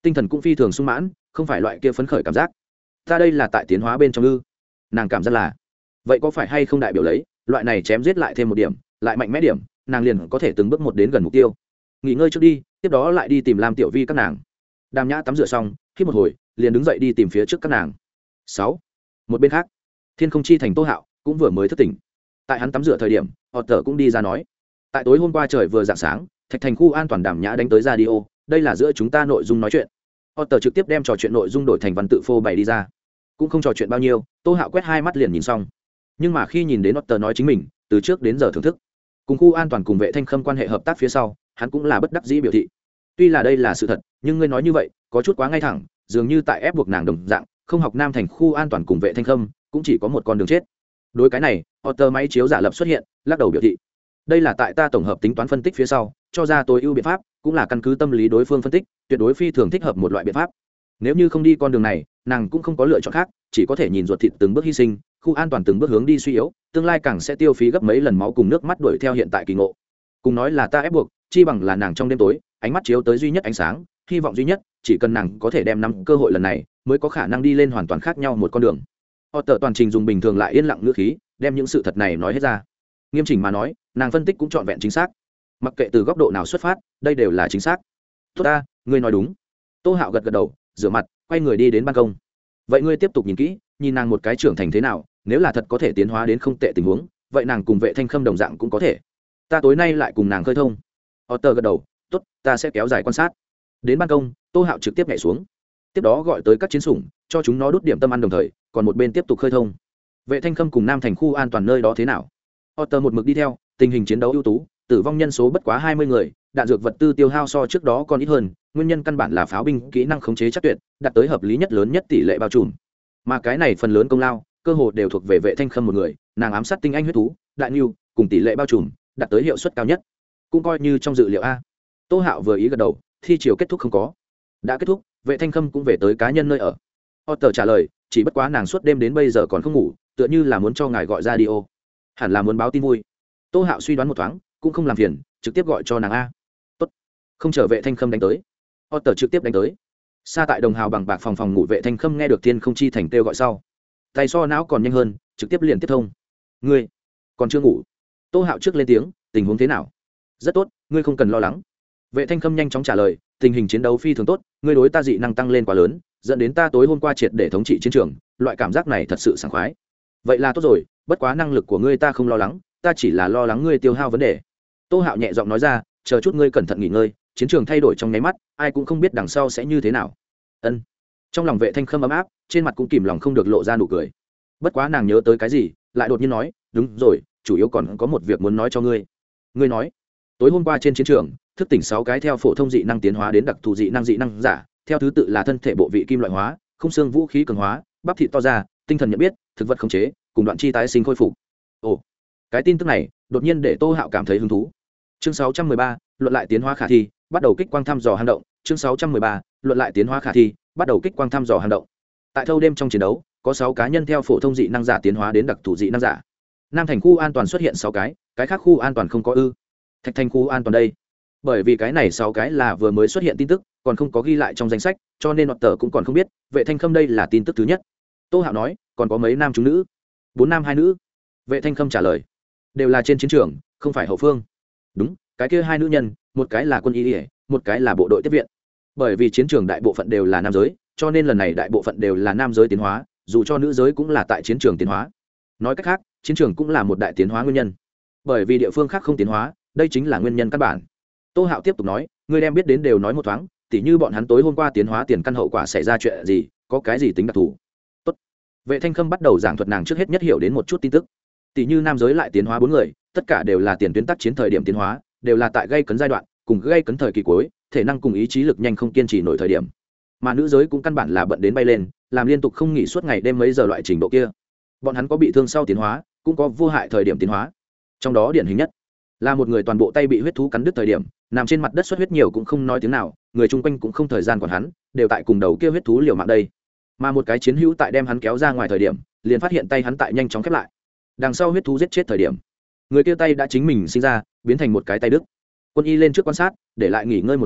tinh thần cũng phi thường sung mãn, không phải loại kia phấn khởi cảm giác. Ta đây là tại tiến hóa bên trong ư? Nàng cảm giác là vậy, có phải hay không đại biểu lấy loại này chém giết lại thêm một điểm, lại mạnh mẽ điểm, nàng liền có thể từng bước một đến gần mục tiêu. Nghỉ ngơi trước đi, tiếp đó lại đi tìm Lam Tiểu Vi các nàng. Đàm Nhã tắm rửa xong khi một hồi liền đứng dậy đi tìm phía trước các nàng. 6. Một bên khác, Thiên Không Chi thành Tô Hạo cũng vừa mới thức tỉnh. Tại hắn tắm rửa thời điểm, Otter cũng đi ra nói, tại tối hôm qua trời vừa rạng sáng, Thạch Thành khu an toàn Đàm Nhã đánh tới radio, đây là giữa chúng ta nội dung nói chuyện. Otter trực tiếp đem trò chuyện nội dung đổi thành văn tự phô bày đi ra. Cũng không trò chuyện bao nhiêu, Tô Hạo quét hai mắt liền nhìn xong. Nhưng mà khi nhìn đến Otter nói chính mình từ trước đến giờ thưởng thức cùng khu an toàn cùng Vệ Thanh Khâm quan hệ hợp tác phía sau, hắn cũng là bất đắc dĩ biểu thị. Tuy là đây là sự thật, nhưng ngươi nói như vậy có chút quá ngay thẳng, dường như tại ép buộc nàng đồng dạng, không học Nam thành khu an toàn cùng Vệ Thanh Khâm cũng chỉ có một con đường chết. Đối cái này, Otter máy chiếu giả lập xuất hiện, lắc đầu biểu thị, đây là tại ta tổng hợp tính toán phân tích phía sau cho ra tối ưu biện pháp, cũng là căn cứ tâm lý đối phương phân tích, tuyệt đối phi thường thích hợp một loại biện pháp. Nếu như không đi con đường này, nàng cũng không có lựa chọn khác, chỉ có thể nhìn ruột thịt từng bước hy sinh, khu an toàn từng bước hướng đi suy yếu, tương lai càng sẽ tiêu phí gấp mấy lần máu cùng nước mắt đuổi theo hiện tại kỳ ngộ. Cùng nói là ta ép buộc, chi bằng là nàng trong đêm tối ánh mắt chiếu tới duy nhất ánh sáng, hy vọng duy nhất, chỉ cần nàng có thể đem nắm cơ hội lần này, mới có khả năng đi lên hoàn toàn khác nhau một con đường. Otter toàn trình dùng bình thường lại yên lặng ngữ khí đem những sự thật này nói hết ra. Nghiêm chỉnh mà nói, nàng phân tích cũng trọn vẹn chính xác, mặc kệ từ góc độ nào xuất phát, đây đều là chính xác. Tốt ta, ngươi nói đúng. Tô Hạo gật gật đầu, rửa mặt quay người đi đến ban công. Vậy ngươi tiếp tục nhìn kỹ, nhìn nàng một cái trưởng thành thế nào, nếu là thật có thể tiến hóa đến không tệ tình huống, vậy nàng cùng Vệ Thanh Khâm đồng dạng cũng có thể. Ta tối nay lại cùng nàng khơi thông. Otter gật đầu, tốt, ta sẽ kéo dài quan sát. Đến ban công, Tô Hạo trực tiếp nhảy xuống, tiếp đó gọi tới các chiến sủng, cho chúng nó đốt điểm tâm ăn đồng thời, còn một bên tiếp tục khơi thông. Vệ Thanh Khâm cùng Nam thành khu an toàn nơi đó thế nào? Otter một mực đi theo, tình hình chiến đấu ưu tú, tử vong nhân số bất quá 20 người, đạn dược vật tư tiêu hao so trước đó còn ít hơn, nguyên nhân căn bản là pháo binh kỹ năng khống chế chắc tuyệt, đạt tới hợp lý nhất lớn nhất tỷ lệ bao trùm. Mà cái này phần lớn công lao, cơ hồ đều thuộc về Vệ Thanh Khâm một người, nàng ám sát tinh anh huyết thú, đại nưu, cùng tỷ lệ bao trùm, đạt tới hiệu suất cao nhất. Cũng coi như trong dự liệu a. Tô Hạo vừa ý gật đầu, thi chiều kết thúc không có? Đã kết thúc, Vệ Thanh Khâm cũng về tới cá nhân nơi ở. Otter trả lời, chỉ bất quá nàng suốt đêm đến bây giờ còn không ngủ, tựa như là muốn cho ngài gọi radio. Hẳn là muốn báo tin vui. Tô Hạo suy đoán một thoáng, cũng không làm phiền, trực tiếp gọi cho nàng a. Tốt. Không chờ Vệ Thanh Khâm đánh tới, Otter trực tiếp đánh tới. Xa tại đồng hào bằng bạc phòng ngủ Vệ Thanh Khâm nghe được Thiên Không Chi thành kêu gọi sau, tay so não còn nhanh hơn, trực tiếp liền tiếp thông. Ngươi còn chưa ngủ? Tô Hạo trước lên tiếng, tình huống thế nào? Rất tốt, ngươi không cần lo lắng. Vệ Thanh Khâm nhanh chóng trả lời, tình hình chiến đấu phi thường tốt, ngươi đối ta dị năng tăng lên quá lớn, dẫn đến ta tối hôm qua triệt để thống trị chiến trường, loại cảm giác này thật sự sảng khoái. Vậy là tốt rồi, bất quá năng lực của ngươi ta không lo lắng, ta chỉ là lo lắng ngươi tiêu hao vấn đề. Tô Hạo nhẹ giọng nói ra, chờ chút ngươi cẩn thận nghỉ ngơi, chiến trường thay đổi trong nháy mắt, ai cũng không biết đằng sau sẽ như thế nào. Ân. Trong lòng Vệ Thanh Khâm ấm áp, trên mặt cũng kìm lòng không được lộ ra nụ cười. Bất quá nàng nhớ tới cái gì, lại đột nhiên nói, đúng rồi, chủ yếu còn có một việc muốn nói cho ngươi. Ngươi nói, tối hôm qua trên chiến trường, thức tỉnh 6 cái theo phổ thông dị năng tiến hóa đến đặc thù dị năng giả, theo thứ tự là thân thể bộ vị kim loại hóa, khung xương vũ khí cường hóa, bắp thịt to ra, tinh thần nhận biết, thực vật khống chế, cùng đoạn chi tái sinh khôi phục. Ồ, cái tin tức này đột nhiên để Tô Hạo cảm thấy hứng thú. Chương 613, luận lại tiến hóa khả thi, bắt đầu kích quang thăm dò hang động. Chương 613, luận lại tiến hóa khả thi, bắt đầu kích quang thăm dò hang động. Tại thâu đêm trong chiến đấu, có 6 cá nhân theo phổ thông dị năng giả tiến hóa đến đặc thù dị năng giả. Nam thành khu an toàn xuất hiện 6 cái khác khu an toàn không có ư? Thạch thành khu an toàn đây. Bởi vì cái này 6 cái là vừa mới xuất hiện tin tức, còn không có ghi lại trong danh sách, cho nên Otter cũng còn không biết. Vệ Thanh Khâm đây là tin tức thứ nhất. Tô Hạo nói, còn có mấy nam chúng nữ? 4 nam 2 nữ. Vệ Thanh Khâm trả lời, đều là trên chiến trường, không phải hậu phương. Đúng, cái kia 2 nữ nhân, một cái là quân y, một cái là bộ đội tiếp viện. Bởi vì chiến trường đại bộ phận đều là nam giới, cho nên lần này đại bộ phận đều là nam giới tiến hóa, dù cho nữ giới cũng là tại chiến trường tiến hóa. Nói cách khác, chiến trường cũng là một đại tiến hóa nguyên nhân. Bởi vì địa phương khác không tiến hóa, đây chính là nguyên nhân căn bản. Tô Hạo tiếp tục nói, ngươi đem biết đến đều nói một thoáng, tỉ như bọn hắn tối hôm qua tiến hóa tiền căn hậu quả xảy ra chuyện gì, có cái gì tính đặc thù. Tốt. Vệ Thanh Khâm bắt đầu giảng thuật nàng trước hết nhất hiểu đến một chút tin tức. Tỉ như nam giới lại tiến hóa 4 người, tất cả đều là tiền tuyến tác chiến thời điểm tiến hóa, đều là tại gây cấn giai đoạn, cùng gây cấn thời kỳ cuối, thể năng cùng ý chí lực nhanh không kiên trì nổi thời điểm. Mà nữ giới cũng căn bản là bận đến bay lên, làm liên tục không nghỉ suốt ngày đêm mấy giờ loại trình độ kia. Bọn hắn có bị thương sau tiến hóa, cũng có vô hại thời điểm tiến hóa. Trong đó điển hình nhất là một người toàn bộ tay bị huyết thú cắn đứt thời điểm, nằm trên mặt đất xuất huyết nhiều cũng không nói tiếng nào, người chung quanh cũng không thời gian còn hắn, đều tại cùng đầu kia huyết thú liều mạng đây. Mà một cái chiến hữu tại đem hắn kéo ra ngoài thời điểm, liền phát hiện tay hắn tại nhanh chóng khép lại. Đằng sau huyết thú giết chết thời điểm, người kia tay đã chính mình sinh ra, biến thành một cái tay đứt. Quân y lên trước quan sát, để lại nghỉ ngơi một hồi,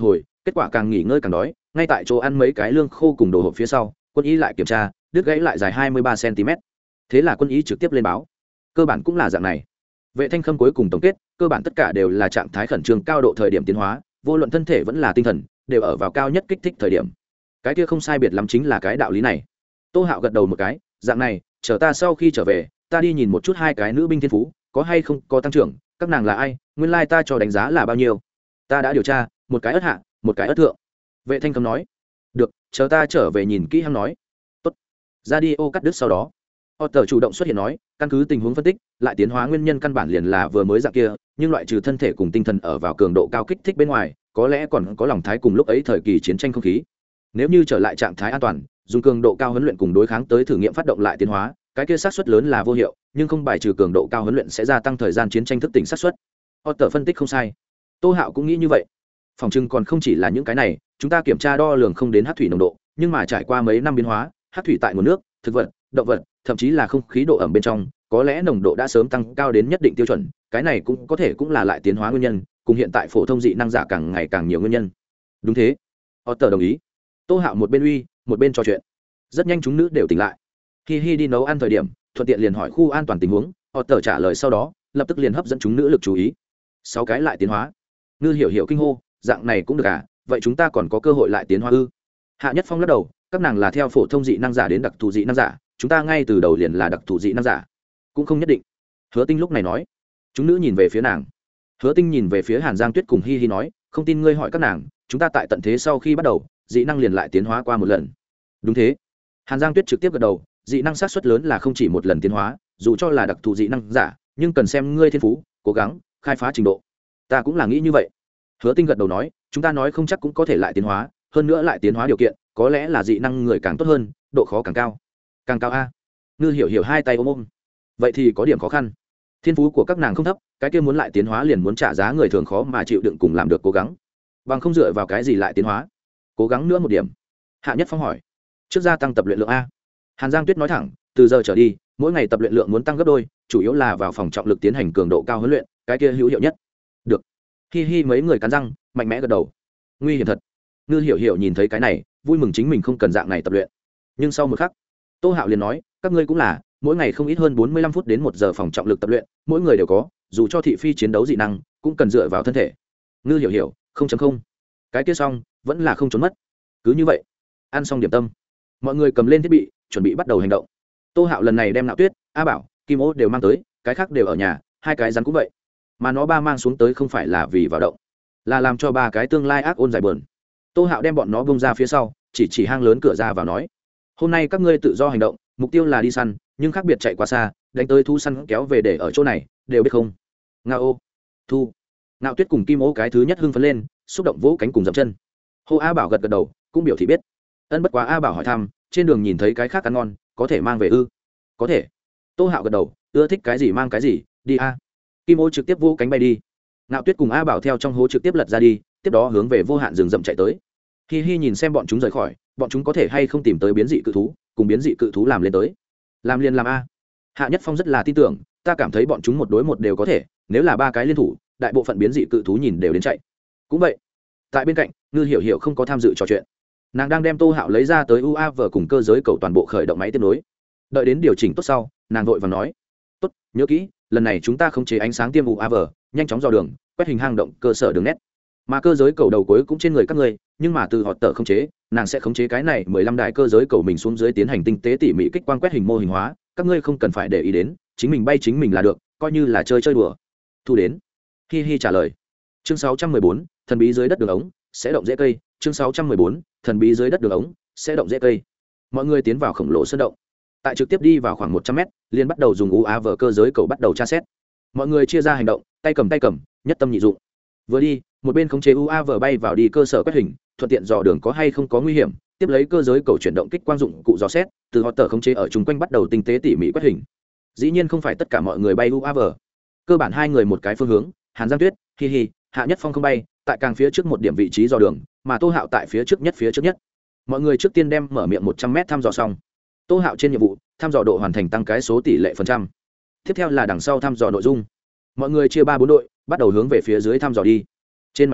kết quả càng nghỉ ngơi càng đói, ngay tại chỗ ăn mấy cái lương khô cùng đồ hộp phía sau, quân y lại kiểm tra, đứt gãy lại dài 23 cm. Thế là quân y trực tiếp lên báo. Cơ bản cũng là dạng này. Vệ Thanh Khâm cuối cùng tổng kết, cơ bản tất cả đều là trạng thái khẩn trương cao độ thời điểm tiến hóa, vô luận thân thể vẫn là tinh thần, đều ở vào cao nhất kích thích thời điểm. Cái kia không sai biệt lắm chính là cái đạo lý này. Tô Hạo gật đầu một cái, dạng này, chờ ta sau khi trở về, ta đi nhìn một chút hai cái nữ binh thiên phú, có hay không có tăng trưởng, các nàng là ai, nguyên lai ta cho đánh giá là bao nhiêu. Ta đã điều tra, một cái ất hạ, một cái ất thượng. Vệ Thanh Khâm nói. Được, chờ ta trở về nhìn kỹ hắn nói. Tốt. Radio cắt đứt sau đó. Otter chủ động xuất hiện nói, căn cứ tình huống phân tích, lại tiến hóa nguyên nhân căn bản liền là vừa mới dạng kia, nhưng loại trừ thân thể cùng tinh thần ở vào cường độ cao kích thích bên ngoài, có lẽ còn có lòng thái cùng lúc ấy thời kỳ chiến tranh không khí. Nếu như trở lại trạng thái an toàn, dùng cường độ cao huấn luyện cùng đối kháng tới thử nghiệm phát động lại tiến hóa, cái kia xác suất lớn là vô hiệu, nhưng không bài trừ cường độ cao huấn luyện sẽ gia tăng thời gian chiến tranh thức tỉnh xác suất. Otter phân tích không sai. Tô Hạo cũng nghĩ như vậy. Phòng trưng còn không chỉ là những cái này, chúng ta kiểm tra đo lường không đến hắc thủy nồng độ, nhưng mà trải qua mấy năm biến hóa, hắc thủy tại nguồn nước, thực vật, động vật, thậm chí là không khí độ ẩm bên trong, có lẽ nồng độ đã sớm tăng cao đến nhất định tiêu chuẩn, cái này cũng có thể cũng là lại tiến hóa nguyên nhân, cùng hiện tại phổ thông dị năng giả càng ngày càng nhiều nguyên nhân. Đúng thế. Otter đồng ý. Tô Hạo một bên uy, một bên trò chuyện. Rất nhanh chúng nữ đều tỉnh lại. Hi đi nấu ăn thời điểm, thuận tiện liền hỏi khu an toàn tình huống, Otter trả lời sau đó, lập tức liền hấp dẫn chúng nữ lực chú ý. 6 cái lại tiến hóa. Ngư hiểu hiểu kinh hô, dạng này cũng được à, vậy chúng ta còn có cơ hội lại tiến hóa ư? Hạ Nhất Phong lắc đầu, các nàng là theo phổ thông dị năng giả đến đặc thù dị năng giả, chúng ta ngay từ đầu liền là đặc thù dị năng giả. Cũng không nhất định. Hứa Tinh lúc này nói. Chúng nữ nhìn về phía nàng. Hứa Tinh nhìn về phía Hàn Giang Tuyết cùng Hi nói, không tin ngươi hỏi các nàng, chúng ta tại tận thế sau khi bắt đầu, dị năng liền lại tiến hóa qua một lần. Đúng thế. Hàn Giang Tuyết trực tiếp gật đầu, dị năng xác suất lớn là không chỉ một lần tiến hóa, dù cho là đặc thù dị năng giả, nhưng cần xem ngươi thiên phú, cố gắng, khai phá trình độ. Ta cũng là nghĩ như vậy. Hứa Tinh gật đầu nói, chúng ta nói không chắc cũng có thể lại tiến hóa, hơn nữa lại tiến hóa điều kiện, có lẽ là dị năng người càng tốt hơn, độ khó càng cao. Càng cao a? Ngư hiểu hiểu hai tay ôm ôm. Vậy thì có điểm khó khăn. Thiên phú của các nàng không thấp, cái kia muốn lại tiến hóa liền muốn trả giá người thường khó mà chịu đựng cùng làm được cố gắng. Bằng không dựa vào cái gì lại tiến hóa? Cố gắng nữa một điểm. Hạ Nhất Phong hỏi. Trước gia tăng tập luyện lượng a. Hàn Giang Tuyết nói thẳng, từ giờ trở đi, mỗi ngày tập luyện lượng muốn tăng gấp đôi, chủ yếu là vào phòng trọng lực tiến hành cường độ cao huấn luyện, cái kia hữu hiệu nhất. Được. Hi mấy người cắn răng, mạnh mẽ gật đầu. Nguy hiểm thật. Ngư hiểu hiểu nhìn thấy cái này, vui mừng chính mình không cần dạng này tập luyện. Nhưng sau một khắc, Tô Hạo liền nói, các ngươi cũng là, mỗi ngày không ít hơn 45 phút đến 1 giờ phòng trọng lực tập luyện, mỗi người đều có, dù cho thị phi chiến đấu dị năng, cũng cần dựa vào thân thể. Ngư hiểu hiểu, 0.0. Cái kia xong, vẫn là không trốn mất. Cứ như vậy, ăn xong điểm tâm, mọi người cầm lên thiết bị, chuẩn bị bắt đầu hành động. Tô Hạo lần này đem Nạo Tuyết, A Bảo, Kim Ô đều mang tới, cái khác đều ở nhà, hai cái rắn cũng vậy. Mà nó ba mang xuống tới không phải là vì vào động, là làm cho ba cái tương lai ác ôn giải bờn. Tô Hạo đem bọn nó bông ra phía sau, chỉ hang lớn cửa ra vào nói, hôm nay các ngươi tự do hành động, mục tiêu là đi săn, nhưng khác biệt chạy quá xa, đánh tới thu săn kéo về để ở chỗ này, đều biết không? Ngao, thu. Nạo Tuyết cùng Kim Ô cái thứ nhất hưng phấn lên, xúc động vỗ cánh cùng dậm chân. Hô A Bảo gật gật đầu, cũng biểu thị biết. Ân bất quá A Bảo hỏi thăm, trên đường nhìn thấy cái khác ăn ngon, có thể mang về ư? Có thể. Tô Hạo gật đầu, ưa thích cái gì mang cái gì, đi a. Kim Ô trực tiếp vỗ cánh bay đi. Nạo Tuyết cùng A Bảo theo trong hố trực tiếp lật ra đi, tiếp đó hướng về vô hạn rừng rậm chạy tới. Hi nhìn xem bọn chúng rời khỏi, bọn chúng có thể hay không tìm tới biến dị cự thú, cùng biến dị cự thú làm lên tới. Làm liền làm a. Hạ Nhất Phong rất là tin tưởng, ta cảm thấy bọn chúng một đối một đều có thể, nếu là ba cái liên thủ, đại bộ phận biến dị cự thú nhìn đều đến chạy. Cũng vậy. Tại bên cạnh, Ngư hiểu hiểu không có tham dự trò chuyện. Nàng đang đem Tô Hạo lấy ra tới UAV cùng cơ giới cầu toàn bộ khởi động máy tiếp nối. Đợi đến điều chỉnh tốt sau, nàng vội vàng nói, tốt, nhớ kỹ, lần này chúng ta khống chế ánh sáng tiêm UAV, nhanh chóng dò đường, quét hình hang động cơ sở đường nét. Mà cơ giới cầu đầu cuối cũng trên người các ngươi, nhưng mà từ họ tờ khống chế, nàng sẽ khống chế cái này 15 đại cơ giới cầu mình xuống dưới tiến hành tinh tế tỉ mỉ kích quang quét hình mô hình hóa, các ngươi không cần phải để ý đến, chính mình bay chính mình là được, coi như là chơi đùa. Thu đến. Hi trả lời. Chương 614, thần bí dưới đất đường ống, sẽ động rễ cây. Chương 614, thần bí dưới đất đường ống, sẽ động rễ cây. Mọi người tiến vào khổng lồ sơn động. Tại trực tiếp đi vào khoảng 100 mét, liền bắt đầu dùng UAV cơ giới cầu bắt đầu tra xét. Mọi người chia ra hành động, tay cầm, nhất tâm nhị dụng. Vừa đi, một bên khống chế UAV bay vào đi cơ sở quét hình, thuận tiện dò đường có hay không có nguy hiểm, tiếp lấy cơ giới cầu chuyển động kích quang dụng cụ dò xét, từ họ tờ khống chế ở chung quanh bắt đầu tinh tế tỉ mỉ quét hình. Dĩ nhiên không phải tất cả mọi người bay UAV, cơ bản hai người một cái phương hướng, Hàn Giang Tuyết, Hi, Hạ Nhất Phong không bay, tại càng phía trước một điểm vị trí dò đường, mà Tô Hạo tại phía trước nhất. Mọi người trước tiên đem mở miệng 100 m thăm dò xong. Tô Hạo trên nhiệm vụ, thăm dò độ hoàn thành tăng cái số tỷ lệ phần trăm. Tiếp theo là đằng sau thăm dò nội dung. Mọi người chia 3-4 đội, bắt đầu hướng về phía dưới thăm dò đi. Trên máy móc,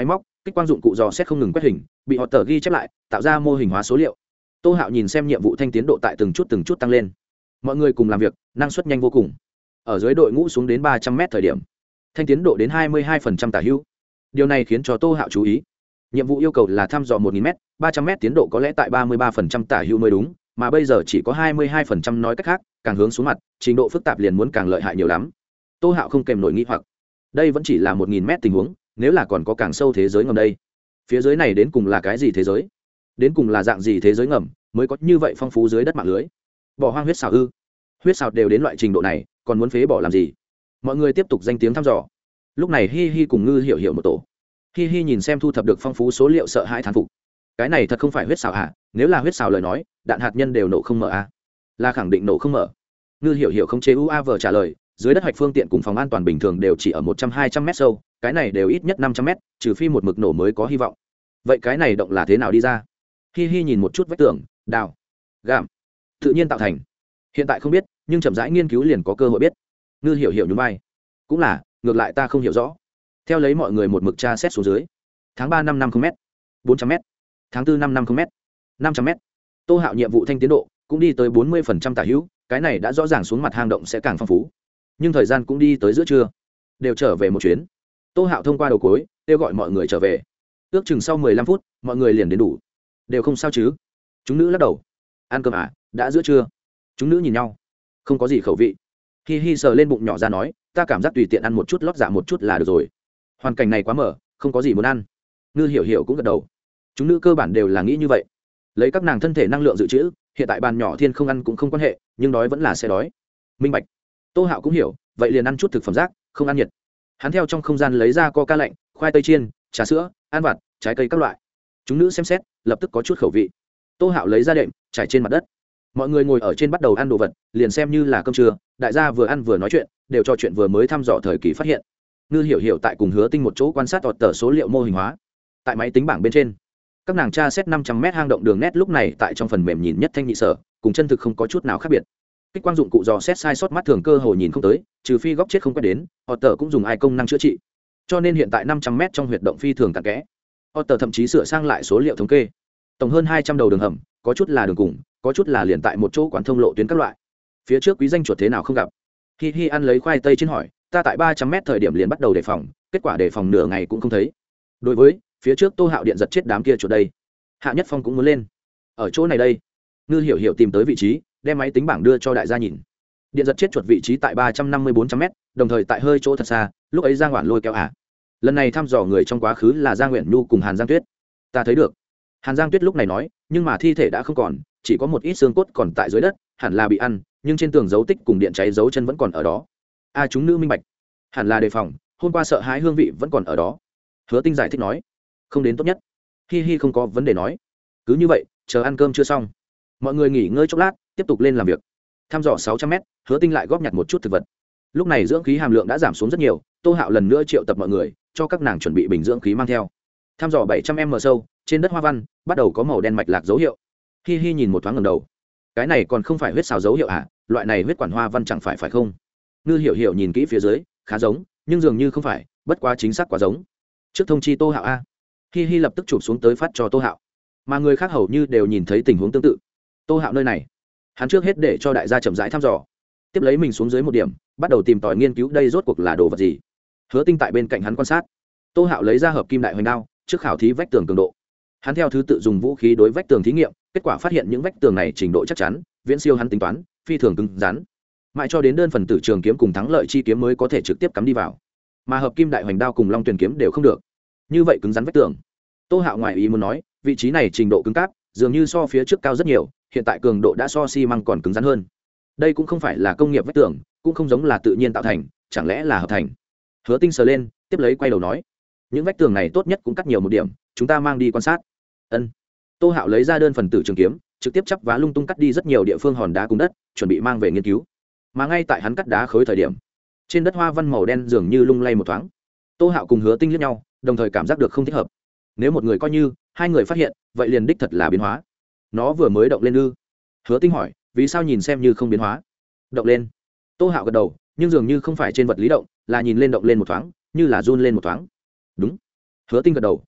kích quang dụng cụ dò xét không ngừng quét hình, bị họ tờ ghi chép lại, tạo ra mô hình hóa số liệu. Tô Hạo nhìn xem nhiệm vụ thanh tiến độ tại từng chút tăng lên. Mọi người cùng làm việc, năng suất nhanh vô cùng. Ở dưới đội ngũ xuống đến 300 m thời điểm, thanh tiến độ đến 22% tả hữu. Điều này khiến cho Tô Hạo chú ý. Nhiệm vụ yêu cầu là thăm dò 1000 m, 300 m tiến độ có lẽ tại 33% tả hữu mới đúng, mà bây giờ chỉ có 22%, nói cách khác, càng hướng xuống mặt, trình độ phức tạp liền muốn càng lợi hại nhiều lắm. Tô Hạo không kèm nổi nghi hoặc. Đây vẫn chỉ là 1000 m tình huống, nếu là còn có càng sâu thế giới ngầm đây. Phía dưới này đến cùng là cái gì thế giới? Đến cùng là dạng gì thế giới ngầm mới có như vậy phong phú dưới đất mạng lưới? Bỏ hoang huyết xào ư? Huyết xào đều đến loại trình độ này, còn muốn phế bỏ làm gì? Mọi người tiếp tục danh tiếng thăm dò. Lúc này Hi Hi cùng Ngư Hiểu Hiểu một tổ. Hi Hi nhìn xem thu thập được phong phú số liệu, sợ hãi thán phục. Cái này thật không phải huyết xào à? Nếu là huyết xào lời nói, đạn hạt nhân đều nổ không mở à? Là khẳng định nổ không mở. Ngư Hiểu Hiểu không chế UAV trả lời, dưới đất hoạch phương tiện cùng phòng an toàn bình thường đều chỉ ở 100-200 m sâu, cái này đều ít nhất 500 m, trừ phi một mực nổ mới có hy vọng. Vậy cái này động là thế nào đi ra? Hi Hi nhìn một chút vách tường, đào, gạm, tự nhiên tạo thành. Hiện tại không biết, nhưng chậm rãi nghiên cứu liền có cơ hội biết. Ngư Hiểu Hiểu nhún vai. Cũng là, ngược lại ta không hiểu rõ. Theo lấy mọi người một mực tra xét xuống dưới. Tháng 3 năm 50 m, 400 m. Tháng 4 năm 50 m, 500 m. Tô Hạo nhiệm vụ thanh tiến độ cũng đi tới 40% tả hữu, cái này đã rõ ràng xuống mặt hang động sẽ càng phong phú. Nhưng thời gian cũng đi tới giữa trưa, đều trở về một chuyến. Tô Hạo thông qua đầu cuối kêu gọi mọi người trở về. Ước chừng sau 15 phút, mọi người liền đến đủ. Đều không sao chứ? Chúng nữ lắc đầu. Ăn cơm à? Đã giữa trưa. Chúng nữ nhìn nhau, không có gì khẩu vị. Hi Hi sờ lên bụng nhỏ ra nói, ta cảm giác tùy tiện ăn một chút, lót dạ một chút là được rồi. Hoàn cảnh này quá mở, không có gì muốn ăn. Ngư Hiểu Hiểu cũng gật đầu. Chúng nữ cơ bản đều là nghĩ như vậy. Lấy các nàng thân thể năng lượng dự trữ, hiện tại bàn nhỏ thiên không ăn cũng không quan hệ, nhưng đói vẫn là sẽ đói. Minh bạch. Tô Hạo cũng hiểu, vậy liền ăn chút thực phẩm rác, không ăn nhiệt. Hắn theo trong không gian lấy ra coca lạnh, khoai tây chiên, trà sữa, ăn vặt, trái cây các loại. Chúng nữ xem xét, lập tức có chút khẩu vị. Tô Hạo lấy ra đệm, trải trên mặt đất. Mọi người ngồi ở trên bắt đầu ăn đồ vật, liền xem như là cơm trưa, đại gia vừa ăn vừa nói chuyện, đều trò chuyện vừa mới thăm dò thời kỳ phát hiện. Ngư Hiểu Hiểu tại cùng Hứa Tinh một chỗ quan sát tờ số liệu mô hình hóa. Tại máy tính bảng bên trên, các nàng tra xét 500 m hang động đường nét lúc này tại trong phần mềm nhìn nhất thanh nhị sở, cùng chân thực không có chút nào khác biệt. Kích quang dụng cụ dò xét sai sót mắt thường cơ hồ nhìn không tới, trừ phi góc chết không quét đến, Otter cũng dùng ai công năng chữa trị. Cho nên hiện tại 500 m trong huyệt động phi thường cặn kẽ. Otter thậm chí sửa sang lại số liệu thống kê. Tổng hơn 200 đầu đường hầm, có chút là đường cùng, có chút là liền tại một chỗ quán thông lộ tuyến các loại. Phía trước quý danh chuột thế nào không gặp. Hi Hi ăn lấy khoai tây trên hỏi, ta tại 300 m thời điểm liền bắt đầu đề phòng, kết quả đề phòng nửa ngày cũng không thấy. Đối với phía trước Tô Hạo điện giật chết đám kia chuột đây. Hạ Nhất Phong cũng muốn lên. Ở chỗ này đây. Ngư Hiểu Hiểu tìm tới vị trí, đem máy tính bảng đưa cho đại gia nhìn. Điện giật chết chuột vị trí tại 350-400 m, đồng thời tại hơi chỗ thật xa, lúc ấy Giang Hoản lôi kéo lần này thăm dò người trong quá khứ là Giang Uyển Nhu cùng Hàn Giang Tuyết. Ta thấy được. Hàn Giang Tuyết lúc này nói, nhưng mà thi thể đã không còn, chỉ có một ít xương cốt còn tại dưới đất, hẳn là bị ăn, nhưng trên tường dấu tích cùng điện cháy dấu chân vẫn còn ở đó. Chúng nữ minh bạch. Hẳn là đề phòng, hôm qua sợ hãi hương vị vẫn còn ở đó. Hứa Tinh giải thích nói, không đến tốt nhất. Hi Hi không có vấn đề nói. Cứ như vậy, chờ ăn cơm chưa xong. Mọi người nghỉ ngơi chốc lát, tiếp tục lên làm việc. Thăm dò 600 m, Hứa Tinh lại góp nhặt một chút thực vật. Lúc này dưỡng khí hàm lượng đã giảm xuống rất nhiều, Tô Hạo lần nữa triệu tập mọi người, cho các nàng chuẩn bị bình dưỡng khí mang theo. Thăm dò 700 m sâu, trên đất hoa văn bắt đầu có màu đen mạch lạc dấu hiệu. Hi Hi nhìn một thoáng ngẩng đầu. Cái này còn không phải huyết xào dấu hiệu à? Loại này huyết quản hoa văn chẳng phải không? Ngư Hiểu Hiểu nhìn kỹ phía dưới, khá giống, nhưng dường như không phải, bất quá chính xác quá giống. Trước thông chi Tô Hạo a. Hi Hi lập tức chụp xuống tới phát cho Tô Hạo. Mà người khác hầu như đều nhìn thấy tình huống tương tự. Tô Hạo nơi này, hắn trước hết để cho đại gia chậm rãi thăm dò, tiếp lấy mình xuống dưới một điểm, bắt đầu tìm tòi nghiên cứu đây rốt cuộc là đồ vật gì. Hứa Tinh tại bên cạnh hắn quan sát. Tô Hạo lấy ra hợp kim đại hoành đao, trước khảo thí vách tường cường độ. Hắn theo thứ tự dùng vũ khí đối vách tường thí nghiệm, kết quả phát hiện những vách tường này trình độ chắc chắn, viễn siêu hắn tính toán, phi thường cứng rắn. Mãi cho đến đơn phần tử trường kiếm cùng thắng lợi chi kiếm mới có thể trực tiếp cắm đi vào. Mà hợp kim đại hoành đao cùng long tuyền kiếm đều không được. Như vậy cứng rắn vách tường. Tô Hạo ngoài ý muốn nói, vị trí này trình độ cứng cáp, dường như so phía trước cao rất nhiều, hiện tại cường độ đã so xi măng còn cứng rắn hơn. Đây cũng không phải là công nghiệp vách tường, cũng không giống là tự nhiên tạo thành, chẳng lẽ là hợp thành. Hứa Tinh sờ lên, tiếp lấy quay đầu nói, những vách tường này tốt nhất cũng cắt nhiều một điểm, chúng ta mang đi quan sát. Ân. Tô Hạo lấy ra đơn phần tử trường kiếm, trực tiếp chắp vá lung tung cắt đi rất nhiều địa phương hòn đá cùng đất, chuẩn bị mang về nghiên cứu. Mà ngay tại hắn cắt đá khối thời điểm, trên đất hoa văn màu đen dường như lung lay một thoáng. Tô Hạo cùng Hứa Tinh liếc nhau, đồng thời cảm giác được không thích hợp. Nếu một người coi như hai người phát hiện, vậy liền đích thật là biến hóa. Nó vừa mới động lên ư? Hứa Tinh hỏi, vì sao nhìn xem như không biến hóa? Động lên. Tô Hạo gật đầu, nhưng dường như không phải trên vật lý động, là nhìn lên động lên một thoáng, như là run lên một thoáng. Đúng. Hứa Tinh gật đầu,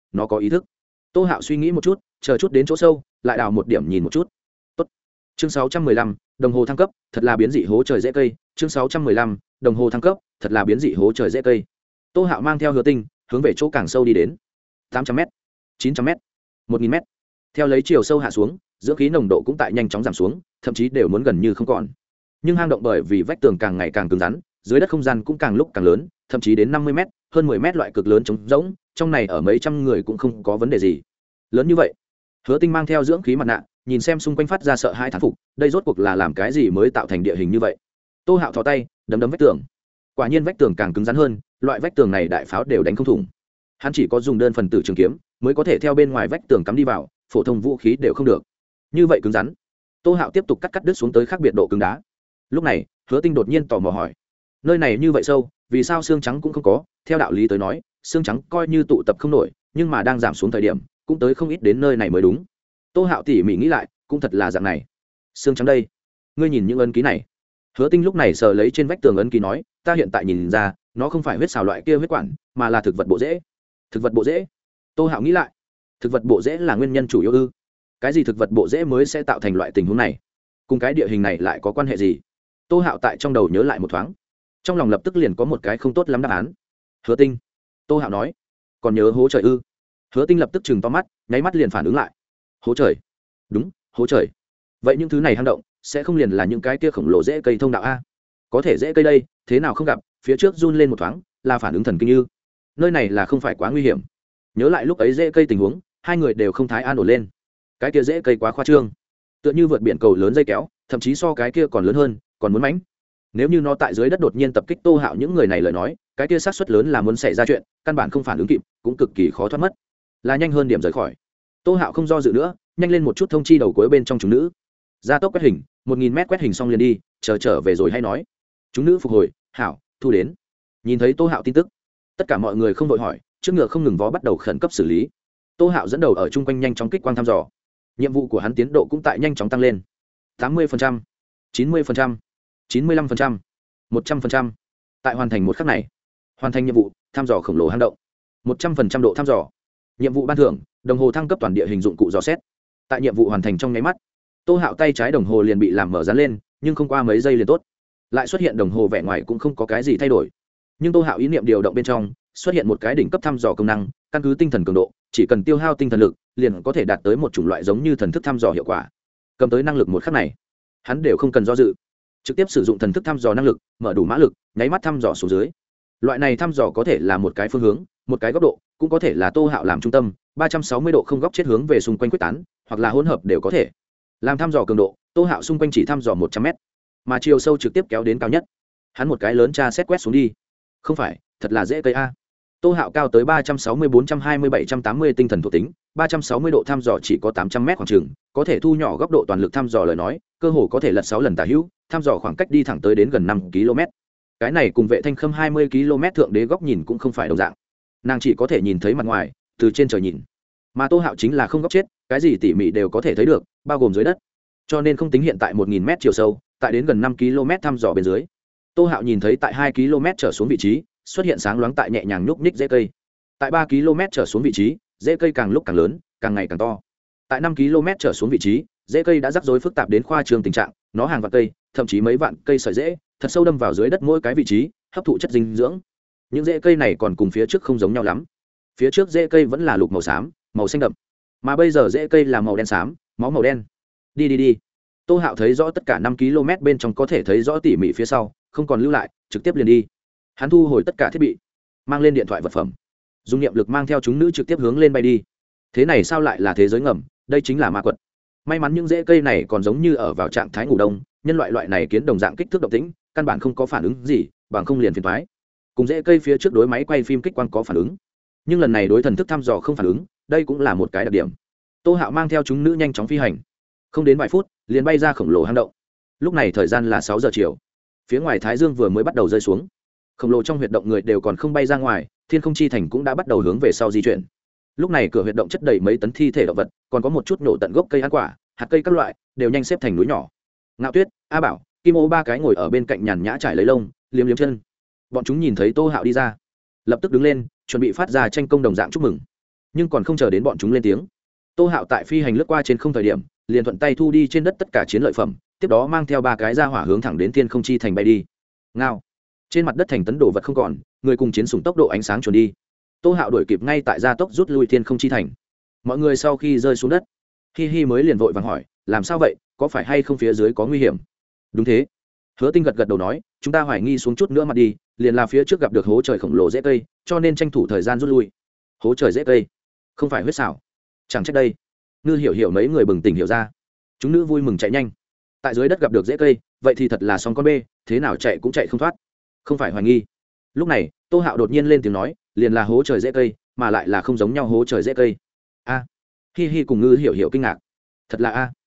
nó có ý thức. Tô Hạo suy nghĩ một chút, chờ chút đến chỗ sâu lại đào một điểm nhìn một chút. Tốt. Chương 615, đồng hồ thăng cấp, thật là biến dị hố trời dễ cây. Chương 615, đồng hồ thăng cấp, thật là biến dị hố trời dễ cây. Tô Hạo mang theo Hứa Tinh hướng về chỗ càng sâu đi đến. 800m, 900m, 1000m. Theo lấy chiều sâu hạ xuống, dưỡng khí nồng độ cũng tại nhanh chóng giảm xuống, thậm chí đều muốn gần như không còn. Nhưng hang động bởi vì vách tường càng ngày càng cứng rắn, dưới đất không gian cũng càng lúc càng lớn, thậm chí đến 50m, hơn 10m loại cực lớn trống rỗng, trong này ở mấy trăm người cũng không có vấn đề gì. Lớn như vậy. Hứa Tinh mang theo dưỡng khí mặt nạ, nhìn xem xung quanh phát ra sợ hãi thán phục, đây rốt cuộc là làm cái gì mới tạo thành địa hình như vậy. Tô Hạo thò tay, đấm đấm vách tường. Quả nhiên vách tường càng cứng rắn hơn, loại vách tường này đại pháo đều đánh không thủng. Hắn chỉ có dùng đơn phần tử trường kiếm mới có thể theo bên ngoài vách tường cắm đi vào, phổ thông vũ khí đều không được. Như vậy cứng rắn. Tô Hạo tiếp tục cắt đứt xuống tới khác biệt độ cứng đá. Lúc này, Hứa Tinh đột nhiên tò mò hỏi: nơi này như vậy sâu, vì sao xương trắng cũng không có? Theo đạo lý tới nói, xương trắng coi như tụ tập không nổi, nhưng mà đang giảm xuống thời điểm, cũng tới không ít đến nơi này mới đúng. Tô Hạo tỉ mỉ nghĩ lại, cũng thật là dạng này. Xương trắng đây, ngươi nhìn những ấn ký này. Hứa Tinh lúc này sờ lấy trên vách tường ấn ký nói: ta hiện tại nhìn ra, nó không phải huyết xào loại kia huyết quản, mà là thực vật bộ rễ. Thực vật bộ rễ? Tô Hạo nghĩ lại, thực vật bộ rễ là nguyên nhân chủ yếu ư? Cái gì thực vật bộ rễ mới sẽ tạo thành loại tình huống này? Cùng cái địa hình này lại có quan hệ gì? Tô Hạo tại trong đầu nhớ lại một thoáng, trong lòng lập tức liền có một cái không tốt lắm đáp án. Hứa Tinh, Tô Hạo nói, còn nhớ hố trời ư? Hứa Tinh lập tức chừng to mắt, nháy mắt liền phản ứng lại. Hố trời? Đúng, hố trời. Vậy những thứ này hang động sẽ không liền là những cái kia khổng lồ rễ cây thông đạo a? Có thể rễ cây đây, thế nào không gặp? Phía trước run lên một thoáng, là phản ứng thần kinh ư? Nơi này là không phải quá nguy hiểm? Nhớ lại lúc ấy rễ cây tình huống, hai người đều không thái an ổn lên. Cái kia rễ cây quá khoa trương, tựa như vượt biển cầu lớn dây kéo, thậm chí so cái kia còn lớn hơn, còn muốn mãnh. Nếu như nó tại dưới đất đột nhiên tập kích Tô Hạo những người này lời nói, cái kia xác suất lớn là muốn xảy ra chuyện, căn bản không phản ứng kịp, cũng cực kỳ khó thoát mất. Là nhanh hơn điểm rời khỏi. Tô Hạo không do dự nữa, nhanh lên một chút thông chi đầu cuối bên trong chúng nữ. Gia tốc quét hình, 1000m quét hình xong liền đi, chờ trở về rồi hay nói. Chúng nữ phục hồi, hảo, thu đến. Nhìn thấy Tô Hạo tin tức, tất cả mọi người không vội hỏi, trước ngựa không ngừng vó bắt đầu khẩn cấp xử lý. Tô Hạo dẫn đầu ở chung quanh nhanh chóng kích quang thăm dò. Nhiệm vụ của hắn tiến độ cũng tại nhanh chóng tăng lên. 80%, 90%, 95%, 100%. Tại hoàn thành một khắc này, hoàn thành nhiệm vụ thăm dò khổng lồ hang động, 100% độ thăm dò. Nhiệm vụ ban thưởng, đồng hồ thăng cấp toàn địa hình dụng cụ dò xét. Tại nhiệm vụ hoàn thành trong nháy mắt, Tô Hạo tay trái đồng hồ liền bị làm mở dán lên, nhưng không qua mấy giây liền tốt. Lại xuất hiện đồng hồ vẻ ngoài cũng không có cái gì thay đổi. Nhưng Tô Hạo ý niệm điều động bên trong, xuất hiện một cái đỉnh cấp thăm dò công năng, căn cứ tinh thần cường độ, chỉ cần tiêu hao tinh thần lực, liền có thể đạt tới một chủng loại giống như thần thức thăm dò hiệu quả. Cầm tới năng lực một khắc này, hắn đều không cần do dự, trực tiếp sử dụng thần thức thăm dò năng lực, mở đủ mã lực, nháy mắt thăm dò xuống dưới. Loại này thăm dò có thể là một cái phương hướng, một cái góc độ, cũng có thể là Tô Hạo làm trung tâm, 360 độ không góc chết hướng về xung quanh quyết tán, hoặc là hỗn hợp đều có thể. Làm thăm dò cường độ, Tô Hạo xung quanh chỉ thăm dò 100m, mà chiều sâu trực tiếp kéo đến cao nhất. Hắn một cái lớn tra xét quét xuống đi. Không phải, thật là dễ cây a. Tô Hạo cao tới 360 420 780 tinh thần thuộc tính, 360 độ thăm dò chỉ có 800m khoảng chừng, có thể thu nhỏ góc độ toàn lực thăm dò lời nói, cơ hồ có thể lật 6 lần tả hữu, thăm dò khoảng cách đi thẳng tới đến gần 5 km. Cái này cùng Vệ Thanh Khâm 20 km thượng đế góc nhìn cũng không phải đồng dạng. Nàng chỉ có thể nhìn thấy mặt ngoài, từ trên trời nhìn. Mà Tô Hạo chính là không góc chết, cái gì tỉ mỉ đều có thể thấy được, bao gồm dưới đất. Cho nên không tính hiện tại 1000m chiều sâu, tại đến gần 5 km thăm dò bên dưới. Tô Hạo nhìn thấy tại 2 km trở xuống vị trí, xuất hiện sáng loáng tại nhẹ nhàng nhúc nhích rễ cây. Tại 3 km trở xuống vị trí, rễ cây càng lúc càng lớn, càng ngày càng to. Tại 5 km trở xuống vị trí, rễ cây đã rắc rối phức tạp đến khoa trương tình trạng, nó hàng vạn cây, thậm chí mấy vạn cây sợi rễ, thật sâu đâm vào dưới đất mỗi cái vị trí, hấp thụ chất dinh dưỡng. Những rễ cây này còn cùng phía trước không giống nhau lắm. Phía trước rễ cây vẫn là lục màu xám, màu xanh đậm, mà bây giờ rễ cây là màu đen xám, máu màu đen. Đi. Tô Hạo thấy rõ tất cả 5 km bên trong có thể thấy rõ tỉ mỉ phía sau, không còn lưu lại, trực tiếp liền đi. Hắn thu hồi tất cả thiết bị, mang lên điện thoại vật phẩm, dùng niệm lực mang theo chúng nữ trực tiếp hướng lên bay đi. Thế này sao lại là thế giới ngầm, đây chính là ma quật. May mắn những rễ cây này còn giống như ở vào trạng thái ngủ đông, nhân loại này kiến đồng dạng kích thước động tĩnh, căn bản không có phản ứng gì, bằng không liền phiền toái. Cùng rễ cây phía trước đối máy quay phim kích quang có phản ứng, nhưng lần này đối thần thức thăm dò không phản ứng, đây cũng là một cái đặc điểm. Tô Hạo mang theo chúng nữ nhanh chóng phi hành, không đến vài phút liền bay ra khổng lồ hang động. Lúc này thời gian là 6 giờ chiều, phía ngoài thái dương vừa mới bắt đầu rơi xuống, khổng lồ trong huyệt động người đều còn không bay ra ngoài, thiên không chi thành cũng đã bắt đầu hướng về sau di chuyển. Lúc này cửa huyệt động chất đầy mấy tấn thi thể động vật, còn có một chút nổ tận gốc cây ăn quả, hạt cây các loại đều nhanh xếp thành núi nhỏ. Ngạo Tuyết, A Bảo, Kim Ô ba cái ngồi ở bên cạnh nhàn nhã trải lấy lông, liếm liếm chân. Bọn chúng nhìn thấy Tô Hạo đi ra, lập tức đứng lên, chuẩn bị phát ra tranh công đồng dạng chúc mừng. nhưng còn không chờ đến bọn chúng lên tiếng, Tô Hạo tại phi hành lướt qua trên không thời điểm liền thuận tay thu đi trên đất tất cả chiến lợi phẩm, tiếp đó mang theo ba cái ra hỏa hướng thẳng đến thiên không chi thành bay đi. Ngao. Trên mặt đất thành tấn đổ vật không còn, người cùng chiến sủng tốc độ ánh sáng chuẩn đi. Tô Hạo đuổi kịp ngay tại gia tốc rút lui thiên không chi thành. Mọi người sau khi rơi xuống đất, Hi Hi mới liền vội vàng hỏi, làm sao vậy, có phải hay không phía dưới có nguy hiểm? Đúng thế. Hứa Tinh gật gật đầu nói, chúng ta hoài nghi xuống chút nữa mặt đi, liền là phía trước gặp được hố trời khổng lồ dễ cây, cho nên tranh thủ thời gian rút lui. Hố trời dễ cây, không phải huyết xảo. Chẳng trách đây. Ngư hiểu hiểu mấy người bừng tỉnh hiểu ra. Chúng nữ vui mừng chạy nhanh. Tại dưới đất gặp được dễ cây, vậy thì thật là xong con bê, thế nào chạy cũng chạy không thoát. Không phải hoài nghi. Lúc này, Tô Hạo đột nhiên lên tiếng nói, liền là hố trời dễ cây, mà lại là không giống nhau hố trời dễ cây. A. Hi Hi cùng Ngư hiểu hiểu kinh ngạc. Thật là a.